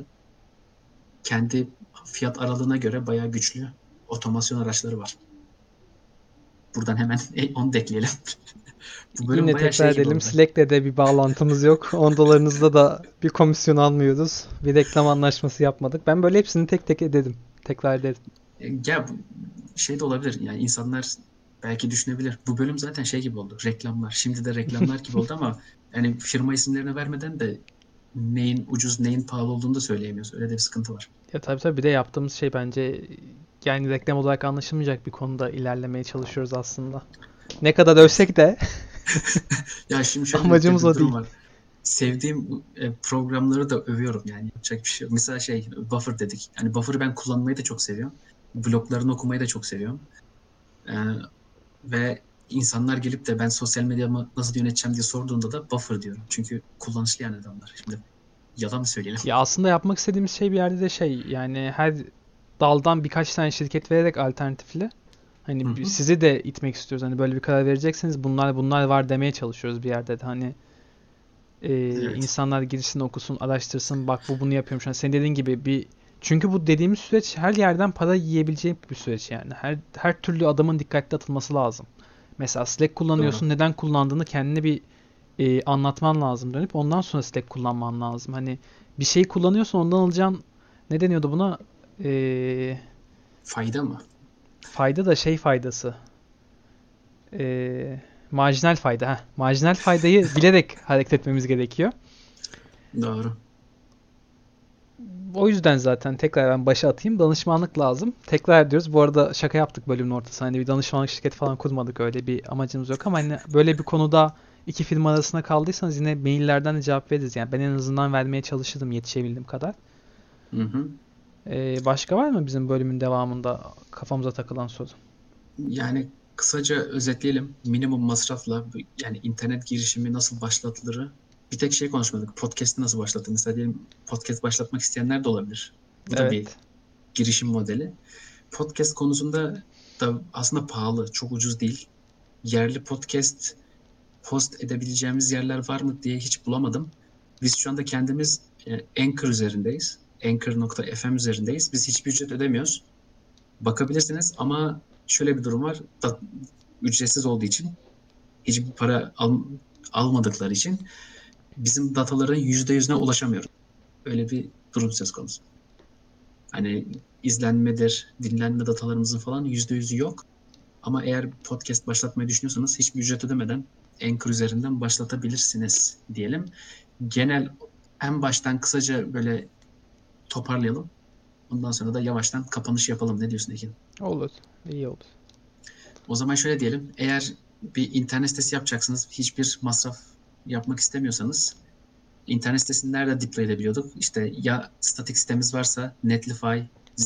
kendi fiyat aralığına göre bayağı güçlü otomasyon araçları var. Buradan hemen onu da ekleyelim. Bu bölüm Yine bayağı tekrar şey gibi edelim. oldu. Slack'le de bir bağlantımız yok. 10 dolarınızda da bir komisyon almıyoruz. Bir reklam anlaşması yapmadık. Ben böyle hepsini tek tek edelim. Tekrar ederim. Ya şey de olabilir yani insanlar belki düşünebilir. Bu bölüm zaten şey gibi oldu. Reklamlar. Şimdi de reklamlar gibi oldu ama yani firma isimlerini vermeden de neyin ucuz neyin pahalı olduğunu da söyleyemiyoruz. Öyle de bir sıkıntı var. Ya tabii tabii bir de yaptığımız şey bence yani reklam olarak anlaşılmayacak bir konuda ilerlemeye çalışıyoruz aslında. Ne kadar Evet. övsek de Ya şimdi şöyle de amacımız bir o durum değil. var. Sevdiğim programları da övüyorum yani yapacak bir şey yok. Mesela şey Buffer dedik. Yani Buffer'ı ben kullanmayı da çok seviyorum. Bloglarını okumayı da çok seviyorum. Ee, ve insanlar gelip de ben sosyal medyamı nasıl yöneteceğim diye sorduğunda da Buffer diyorum. Çünkü kullanışlı yani adamlar. Şimdi yalan mı söyleyelim? Ya aslında yapmak istediğimiz şey bir yerde de şey yani her daldan birkaç tane şirket vererek alternatifli Hı hani hı. sizi de itmek istiyoruz. Hani böyle bir karar vereceksiniz bunlar var demeye çalışıyoruz bir yerde de. Hani Evet. insanlar girsin okusun araştırsın bak bu bunu yapıyormuş. Hani senin dediğin gibi bir çünkü bu dediğimiz süreç her yerden para yiyebileceğin bir süreç yani. Her türlü adamın dikkatli atılması lazım. Mesela Slack Doğru. kullanıyorsun neden kullandığını kendine bir anlatman lazım dönüp ondan sonra Slack kullanman lazım. Hani bir şey kullanıyorsan ondan alacağın ne deniyordu buna? E, Fayda mı? fayda da şey faydası. E, Marjinal fayda. Ha. Marjinal faydayı bilerek hareket etmemiz gerekiyor. Doğru. O yüzden zaten tekrar ben başa atayım. Danışmanlık lazım. Tekrar ediyoruz. Bu arada şaka yaptık bölümün ortasında. Hani bir danışmanlık şirketi falan kurmadık. Öyle bir amacımız yok ama hani böyle bir konuda iki firma arasında kaldıysanız yine maillerden de cevap veririz. Yani ben en azından vermeye çalışırım yetişebildiğim kadar. Hı hı. Başka var mı bizim bölümün devamında kafamıza takılan soru? Yani kısaca özetleyelim. Minimum masrafla yani internet girişimi nasıl başlatılır? Bir tek şey konuşmadık. Podcast'i nasıl başlatılır? Mesela diyelim podcast başlatmak isteyenler de olabilir. Bu da bir Evet. girişim modeli. Podcast konusunda da aslında pahalı, çok ucuz değil. Yerli podcast host edebileceğimiz yerler var mı diye hiç bulamadım. Biz şu anda kendimiz Anchor üzerindeyiz. Anchor.fm üzerindeyiz. Biz hiçbir ücret ödemiyoruz. Bakabilirsiniz ama şöyle bir durum var. Ücretsiz olduğu için hiçbir para almadıkları için bizim dataların %100'üne ulaşamıyoruz. Öyle bir durum söz konusu. Hani izlenmedir, dinlenme datalarımızın falan %100'ü yok. Ama eğer podcast başlatmayı düşünüyorsanız hiçbir ücret ödemeden Anchor üzerinden başlatabilirsiniz diyelim. Genel en baştan kısaca böyle toparlayalım. Ondan sonra da yavaştan kapanış yapalım. Ne diyorsun Ekin? Olur. İyi olur. O zaman şöyle diyelim. Eğer bir internet sitesi yapacaksınız, hiçbir masraf yapmak istemiyorsanız internet sitesini nerede deploy edebiliyorduk? İşte ya statik sitemiz varsa Netlify,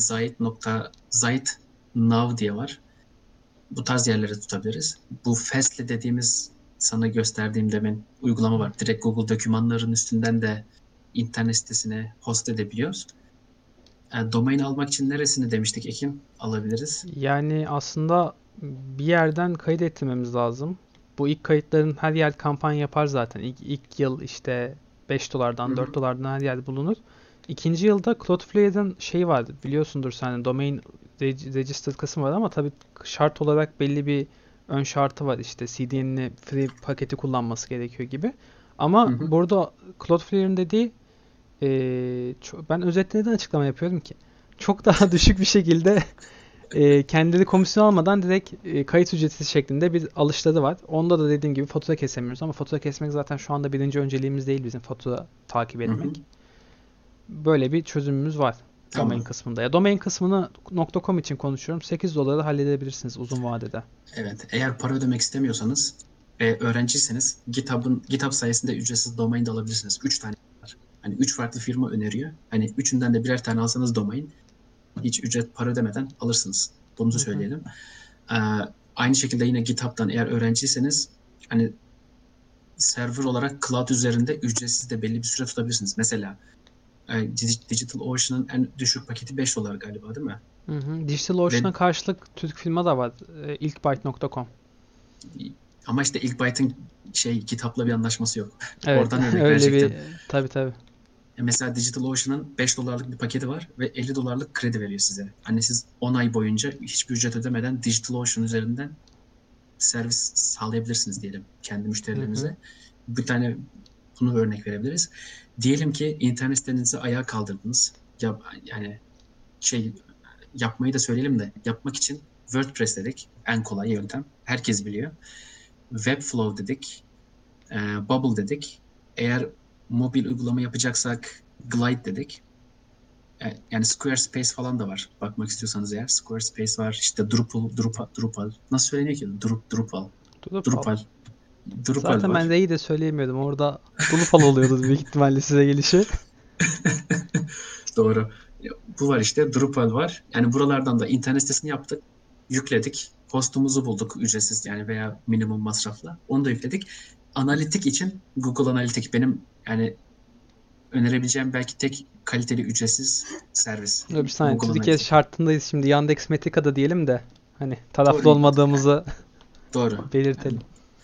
Zite.now diye var. Bu tarz yerleri tutabiliriz. Bu Fastly dediğimiz sana gösterdiğim demin uygulama var. Direkt Google dokümanların üstünden de internet sitesine host edebiliyoruz. Domain almak için neresini demiştik Ekin? Alabiliriz. Yani aslında bir yerden kayıt ettirmemiz lazım. Bu ilk kayıtların her yer kampanya yapar zaten. İlk yıl işte 5 Hı dolardan hı. 4 dolardan her yerde bulunur. İkinci yılda Cloudflare'ın şeyi vardı. Biliyorsundur sen de domain registered kısmı var ama tabii şart olarak belli bir ön şartı var. İşte CDN'li free paketi kullanması gerekiyor gibi. Hı Ama hı. burada Cloudflare'ın dediği ben özetle neden açıklama yapıyorum ki? Çok daha düşük bir şekilde kendileri komisyon almadan direkt kayıt ücreti şeklinde bir alışları var. Onda da dediğim gibi fatura kesemiyoruz ama fatura kesmek zaten şu anda birinci önceliğimiz değil bizim fatura takip Hı hı. etmek. Böyle bir çözümümüz var domain Tamam. kısmında. Ya domain kısmını .com için konuşuyorum. 8 dolara halledebilirsiniz uzun vadede. Evet. Eğer para ödemek istemiyorsanız ve öğrenciyseniz GitHub sayesinde ücretsiz domain de alabilirsiniz. 3 tane var. Hani 3 farklı firma öneriyor. Hani üçünden de birer tane alsanız domain hiç ücret para ödemeden alırsınız. Bunu da Hı hı. söyleyelim. Ee, Aynı şekilde yine GitHub'dan eğer öğrenciyseniz hani server olarak cloud üzerinde ücretsiz de belli bir süre tutabilirsiniz. Mesela DigitalOcean'ın en düşük paketi 5 dolar galiba değil mi? Hı hı. Ve DigitalOcean'a karşılık Türk firma da var. İlkbyte.com. ama işte İlkbyte'ın GitHub'la bir anlaşması yok. Evet, Oradan örnek öyle bir verecektim. tabii tabii. Mesela DigitalOcean'ın 5 dolarlık bir paketi var ve 50 dolarlık kredi veriyor size. Hani siz 10 ay boyunca hiçbir ücret ödemeden DigitalOcean üzerinden servis sağlayabilirsiniz diyelim kendi Hı hı. müşterilerinize. Bir tane bunu örnek verebiliriz. Diyelim ki internet sitenizi ayağa kaldırdınız. Yani şey yapmayı da söyleyelim de yapmak için WordPress dedik. En kolay yöntem. Herkes biliyor. Webflow dedik. Bubble dedik. Eğer mobil uygulama yapacaksak Glide dedik. Yani Squarespace falan da var. Bakmak istiyorsanız eğer. Squarespace var. İşte Drupal. Nasıl söyleniyor ki? Drupal. Drupal. Drupal. Drupal Zaten ben var. de iyi de söyleyemiyordum. Orada Drupal oluyordu büyük ihtimalle size gelişi. Doğru. Bu var işte. Drupal var. Yani buralardan da internet sitesini yaptık. Yükledik. Hostumuzu bulduk ücretsiz yani veya minimum masrafla. Onu da yükledik. Analitik için Google Analitik benim yani önerebileceğim belki tek kaliteli ücretsiz servis. Bir saniye. Google Türkiye Analitik. şartındayız şimdi. Yandex Metrica'da diyelim de hani taraflı Doğru. olmadığımızı Doğru. belirtelim.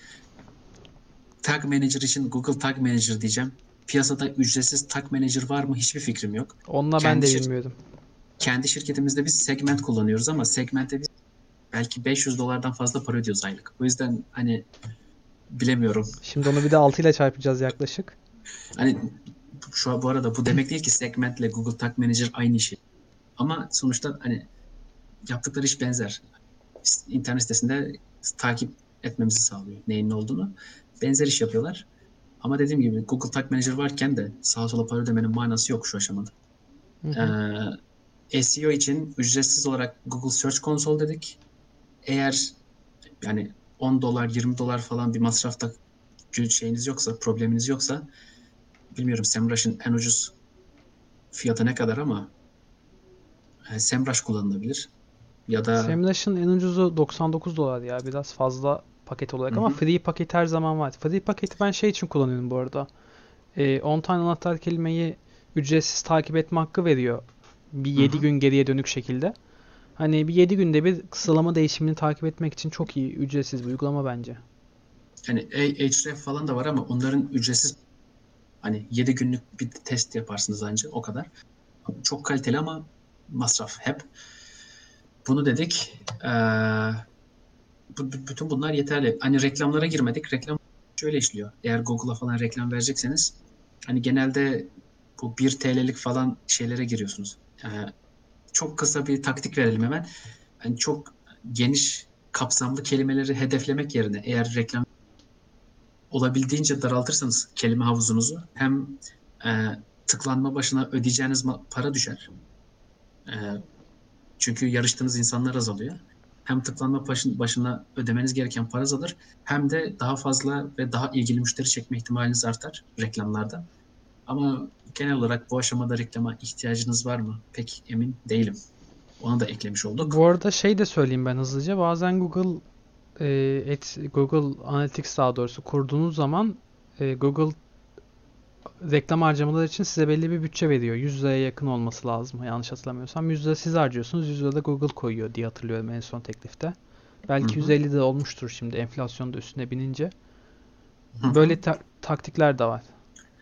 Tag Manager için Google Tag Manager diyeceğim. Piyasada ücretsiz Tag Manager var mı? Hiçbir fikrim yok. Onunla ben Kendi de şir bilmiyordum. kendi şirketimizde biz Segment kullanıyoruz ama Segment'e biz belki 500 dolardan fazla para ödüyoruz aylık. O yüzden hani bilemiyorum. Şimdi onu bir de 6 ile çarpacağız yaklaşık. Hani bu arada bu demek değil ki Segment'le Google Tag Manager aynı şey. Ama sonuçta hani yaptıkları iş benzer. İnternet sitesinde takip etmemizi sağlıyor. Neyin ne olduğunu. Benzer iş yapıyorlar. Ama dediğim gibi Google Tag Manager varken de sağa sola para ödemenin manası yok şu aşamada. Hı hı. SEO için ücretsiz olarak Google Search Console dedik. Eğer yani 10 dolar 20 dolar falan bir masrafta şeyiniz yoksa, probleminiz yoksa, bilmiyorum SEMrush'ın en ucuz fiyatı ne kadar ama SEMrush kullanılabilir. Ya da SEMrush'ın en ucuzu 99 dolar ya. Biraz fazla paket olarak hı ama hı, free paket her zaman var. Free paketi ben şey için kullanıyorum bu arada. 10 tane anahtar kelimeyi ücretsiz takip etme hakkı veriyor. Bir hı 7 hı. gün geriye dönük şekilde. Hani bir 7 günde bir kısıtlama değişimini takip etmek için çok iyi, ücretsiz bir uygulama bence. Hani Ahref falan da var ama onların ücretsiz, hani 7 günlük bir test yaparsınız ancak o kadar. Çok kaliteli ama masraf hep. Bunu dedik. Bütün bunlar yeterli. Hani reklamlara girmedik. Reklam şöyle işliyor. Eğer Google'a falan reklam verecekseniz hani genelde bu 1 TL'lik falan şeylere giriyorsunuz. Çok kısa bir taktik verelim hemen. Hani çok geniş kapsamlı kelimeleri hedeflemek yerine eğer reklam olabildiğince daraltırsanız kelime havuzunuzu, hem e, tıklanma başına ödeyeceğiniz para düşer. E, Çünkü yarıştığınız insanlar azalıyor. Hem tıklanma başına ödemeniz gereken para azalır, hem de daha fazla ve daha ilgili müşteri çekme ihtimaliniz artar reklamlarda. Ama genel olarak bu aşamada reklama ihtiyacınız var mı? Pek emin değilim. Onu da eklemiş Bu olduk. arada şey de söyleyeyim ben hızlıca. Bazen Google Analytics daha doğrusu kurduğunuz zaman Google reklam harcamaları için size belli bir bütçe veriyor. 100 liraya yakın olması lazım yanlış hatırlamıyorsam. 100 lira siz harcıyorsunuz, 100 lira da Google koyuyor diye hatırlıyorum en son teklifte. Hı Belki hı. 150 de olmuştur şimdi enflasyon da üstüne binince. Hı hı. Böyle taktikler de var.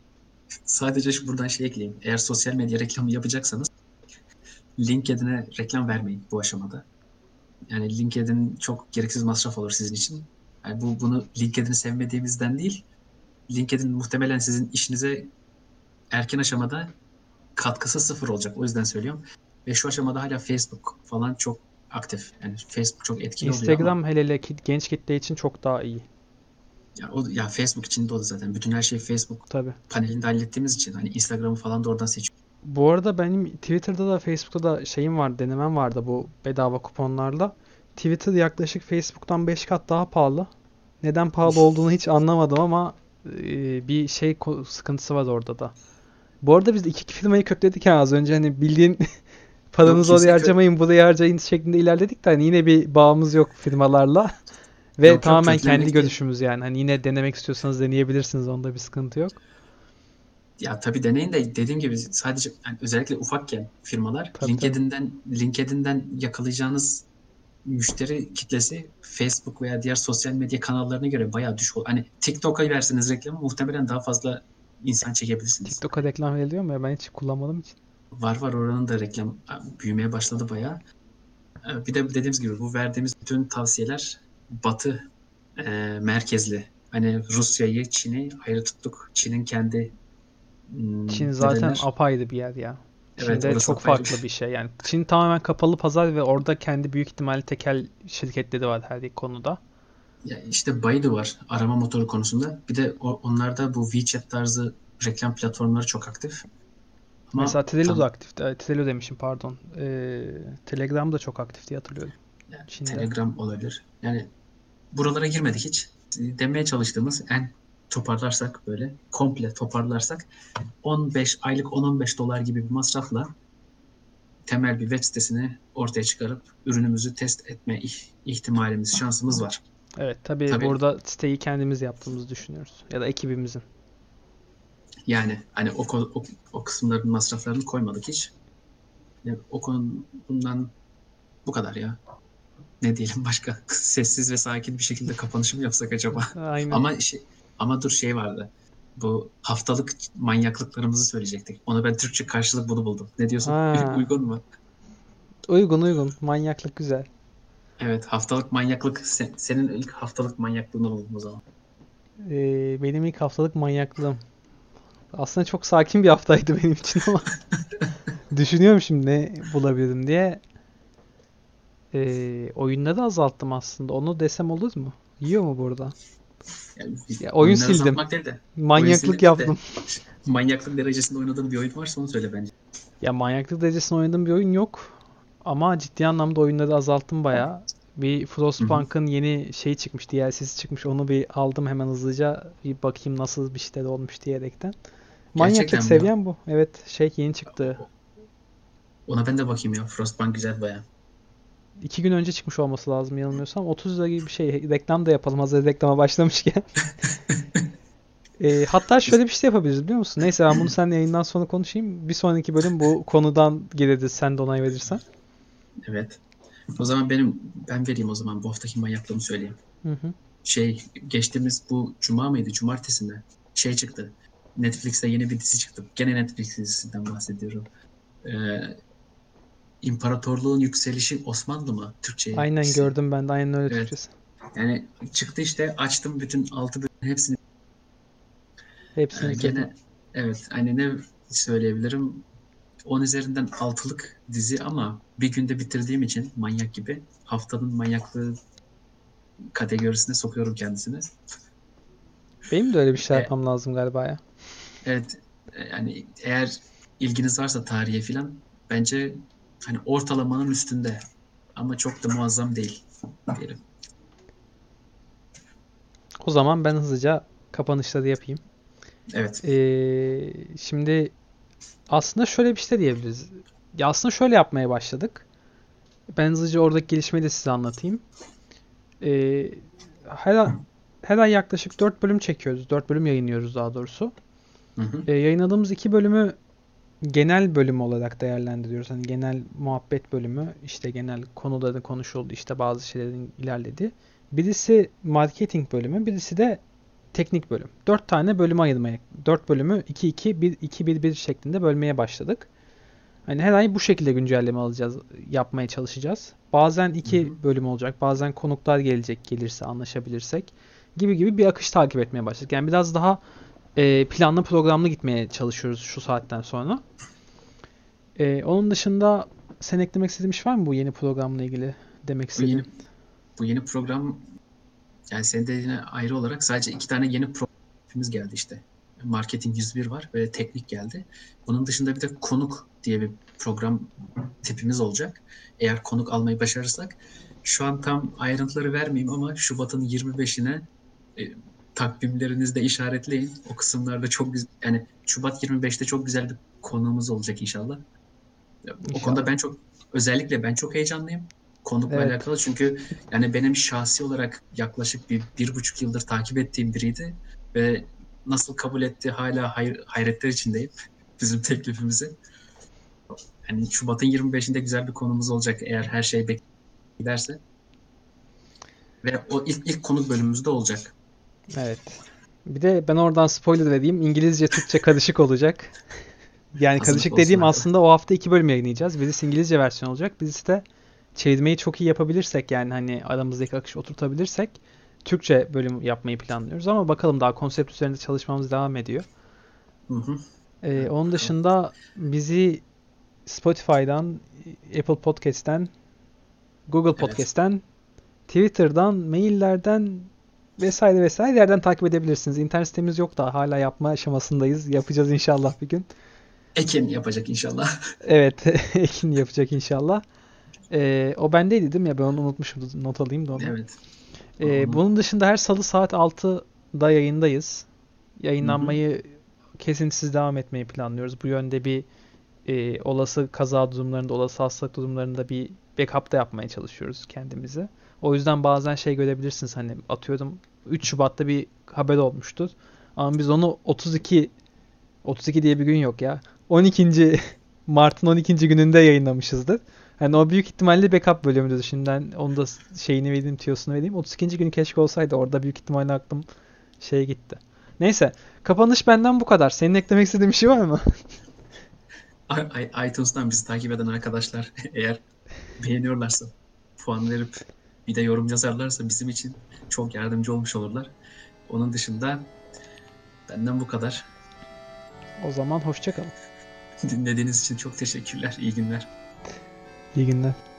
Sadece buradan şey ekleyeyim. Eğer sosyal medya reklamı yapacaksanız LinkedIn'e reklam vermeyin bu aşamada. Yani LinkedIn çok gereksiz masraf olur sizin için. Yani bunu LinkedIn'i sevmediğimizden değil, LinkedIn muhtemelen sizin işinize erken aşamada katkısı sıfır olacak. O yüzden söylüyorum. Ve şu aşamada hala Facebook falan çok aktif. Yani Facebook çok etkili oluyor ama Instagram hele hele genç kitle için çok daha iyi. ya Facebook içinde o da zaten. Bütün her şeyi Facebook Tabii. panelinde hallettiğimiz için hani Instagram'ı falan da oradan seçiyoruz. Bu arada benim Twitter'da da Facebook'ta da şeyim var, denemem vardı bu bedava kuponlarla. Twitter yaklaşık Facebook'tan 5 kat daha pahalı. Neden pahalı olduğunu hiç anlamadım ama bir şey sıkıntısı var orada da. Bu arada biz iki firmayı kökledik ha az önce hani bildiğin Yok, paranızı oraya kimse harcamayın buraya harcayın şeklinde ilerledik de hani yine bir bağımız yok firmalarla. Ve yok tamamen kendi köklemek değil. görüşümüz yani. Hani yine denemek istiyorsanız deneyebilirsiniz. Onda bir sıkıntı yok. Ya tabii deneyin de dediğim gibi sadece yani özellikle ufakken firmalar Tabii tabii. LinkedIn'den yakalayacağınız müşteri kitlesi Facebook veya diğer sosyal medya kanallarına göre bayağı düşük. Hani TikTok'a verseniz reklamı muhtemelen daha fazla insan çekebilirsiniz. TikTok'a reklam veriliyor mu ya? Ben hiç kullanmadığım için. Var oranın da reklam büyümeye başladı bayağı. Bir de dediğimiz gibi bu verdiğimiz bütün tavsiyeler Batı merkezli. Hani Rusya'yı, Çin'i ayrı tuttuk. Çin'in kendi Çin ne zaten derler? apayrı bir yer ya. Evet, Çin'de orası çok apayrı. farklı bir şey. Yani Çin tamamen kapalı pazar ve orada kendi büyük ihtimalle tekel şirketleri var her konuda. Ya işte Baidu var arama motoru konusunda. Bir de onlarda bu WeChat tarzı reklam platformları çok aktif. Ama Mesela Trello da tam aktif. Trello demişim pardon. Telegram da çok aktif diye hatırlıyorum yani Çin'de. Telegram olabilir. Yani buralara girmedik hiç. Demeye çalıştığımız en toparlarsak böyle komple toparlarsak 15 aylık 10-15 dolar gibi bir masrafla temel bir web sitesini ortaya çıkarıp ürünümüzü test etme ihtimalimiz, şansımız var. Evet tabii Tabii burada siteyi kendimiz yaptığımızı düşünüyoruz. Ya da ekibimizin. yani hani o kısımların masraflarını koymadık hiç. O konu bundan bu kadar ya. Ne diyelim başka? Sessiz ve sakin bir şekilde kapanışı mı yapsak acaba? Aynen. Ama dur şey vardı. Bu haftalık manyaklıklarımızı söyleyecektik. Ona ben Türkçe karşılık bunu buldum. Ne diyorsun? Ha, Uygun mu? uygun uygun. Manyaklık güzel. Evet, haftalık manyaklık. Senin ilk haftalık manyaklığın olalım o zaman. Benim ilk haftalık manyaklığım. Aslında çok sakin bir haftaydı benim için ama düşünüyorum şimdi ne bulabilirim diye. Oyunları azalttım aslında. Onu desem olur mu? Yiyor mu burada? Yani Ya oyun oyunları sildim. satmak değil de. Oyun Manyaklık silmek değil de. yaptım. Manyaklık derecesinde oynadığın bir oyun varsa onu söyle bence. Ya manyaklık derecesinde oynadığım bir oyun yok. Ama ciddi anlamda oyunları azalttım bayağı. Bir Hı hı. Frostpunk'ın yeni şey çıkmış, DLC'si çıkmış. Onu bir aldım hemen hızlıca. Bir bakayım nasıl bir şeyler olmuş diyerekten. Manyaklık Gerçekten mi ya? seviyem bu. Evet, şey yeni çıktı. Ona ben de bakayım ya. Frostpunk güzel baya. 2 gün önce çıkmış olması lazım yanılmıyorsam. 30 lira gibi bir şey. Reklam da yapalım hazır reklama başlamışken. Hatta şöyle bir şey yapabiliriz biliyor musun? Neyse ben bunu seninle yayından sonra konuşayım. Bir sonraki bölüm bu konudan gireriz sen de onay verirsen. Evet. O zaman ben vereyim o zaman bu haftaki manyaklığımı söyleyeyim. Hı hı. Geçtiğimiz bu cuma mıydı? Cumartesi mi? Çıktı. Netflix'te yeni bir dizi çıktı. Gene Netflix dizisinden bahsediyorum. Ee, İmparatorluğun Yükselişi Osmanlı mı? Aynen Türkçesi. gördüm ben de aynen öyle Evet. Türkçesi. Yani çıktı işte açtım bütün 6 bölüm hepsini. Hepsini bitirdim. Gene evet hani ne söyleyebilirim? 10 üzerinden 6'lık dizi ama bir günde bitirdiğim için manyak gibi haftanın manyaklığı kategorisine sokuyorum kendisini. Benim de öyle bir şey E, yapmam lazım galiba ya. evet yani eğer ilginiz varsa tarihe filan bence hani ortalamanın üstünde ama çok da muazzam değil diyelim. O zaman ben hızlıca kapanışları yapayım. Evet. Şimdi aslında şöyle bir şey de diyebiliriz. Ya aslında şöyle yapmaya başladık. Ben hızlıca oradaki gelişmeyi de size anlatayım. Ee, her, her ay yaklaşık 4 bölüm çekiyoruz. 4 bölüm yayınlıyoruz daha doğrusu. Hı hı. Yayınladığımız 2 bölümü genel bölüm olarak değerlendiriyoruz. Hani genel muhabbet bölümü, işte genel konuların konuşuldu, işte bazı şeylerin ilerledi. Birisi marketing bölümü, birisi de teknik bölüm. 4 tane bölüme ayırmaya, 4 bölümü 2-2-1-2-1-1 şeklinde bölmeye başladık. Hani her ay bu şekilde güncelleme alacağız, yapmaya çalışacağız. Bazen Hı 2 hı. bölüm olacak, bazen konuklar gelecek, gelirse anlaşabilirsek gibi gibi bir akış takip etmeye başladık. Yani biraz daha planlı programlı gitmeye çalışıyoruz şu saatten sonra. Onun dışında sen eklemek istediğin bir şey var mı bu yeni programla ilgili demek Bu yeni istediğin? bu yeni program yani senin dediğine ayrı olarak sadece 2 tane yeni programımız geldi işte. Marketing 101 var ve teknik geldi. Bunun dışında bir de konuk diye bir program tipimiz olacak. Eğer konuk almayı başarırsak şu an tam ayrıntıları vermeyeyim ama Şubat'ın 25'ine e, takvimlerinizde işaretleyin. O kısımlarda çok güzel yani Şubat 25'te çok güzel bir konuğumuz olacak inşallah. O konuda İnşallah. özellikle ben çok heyecanlıyım. Konukla Evet. alakalı çünkü yani benim şahsi olarak yaklaşık 1,5 yıldır takip ettiğim biriydi ve nasıl kabul etti hala hayretler içindeyim bizim teklifimizi. Yani Şubat'ın 25'inde güzel bir konumuz olacak eğer her şey giderse ve o ilk konuk bölümümüzde olacak. Evet. Bir de ben oradan spoiler vereyim. İngilizce, Türkçe karışık olacak. Yani Hazırlıklı karışık olsun dediğim arkadaş. aslında o hafta 2 bölüm yayınlayacağız. Birisi İngilizce versiyon olacak. Birisi de çevirmeyi çok iyi yapabilirsek yani hani aramızdaki akışı oturtabilirsek Türkçe bölüm yapmayı planlıyoruz. Ama bakalım daha konsept üzerinde çalışmamız devam ediyor. Hı hı. Onun Bakalım. dışında bizi Spotify'dan, Apple Podcast'ten, Google Evet. Podcast'ten, Twitter'dan, maillerden vesaire vesaire yerden takip edebilirsiniz. İnternet sitemiz yok da hala yapma aşamasındayız. Yapacağız inşallah bir gün. Ekin yapacak inşallah. Evet, Ekin yapacak inşallah. O bendeydi değil mi ya? Ben onu unutmuşum. Not alayım da onu. Evet. Onu. Bunun dışında her salı saat 6'da yayındayız. Hı hı. Yayınlanmayı kesintisiz devam etmeyi planlıyoruz. Bu yönde bir olası kaza durumlarında, olası hastalık durumlarında bir backup da yapmaya çalışıyoruz kendimize. O yüzden bazen şey görebilirsiniz hani atıyorum 3 Şubat'ta bir haber olmuştur. Ama biz onu 32 diye bir gün yok ya. 12. Mart'ın 12. gününde yayınlamışızdır. Yani o büyük ihtimalle backup bölümüdür. Şimdiden onu da şeyini vereyim, tüyosunu vereyim. 32. günü keşke olsaydı. Orada büyük ihtimalle aklım şeye gitti. Neyse. Kapanış benden bu kadar. Senin eklemek istediğin bir şey var mı? iTunes'tan bizi takip eden arkadaşlar eğer beğeniyorlarsa puan verip bir de yorum yazarlarsa bizim için çok yardımcı olmuş olurlar. Onun dışında benden bu kadar. O zaman hoşça kalın. Dinlediğiniz için çok teşekkürler. İyi günler. İyi günler.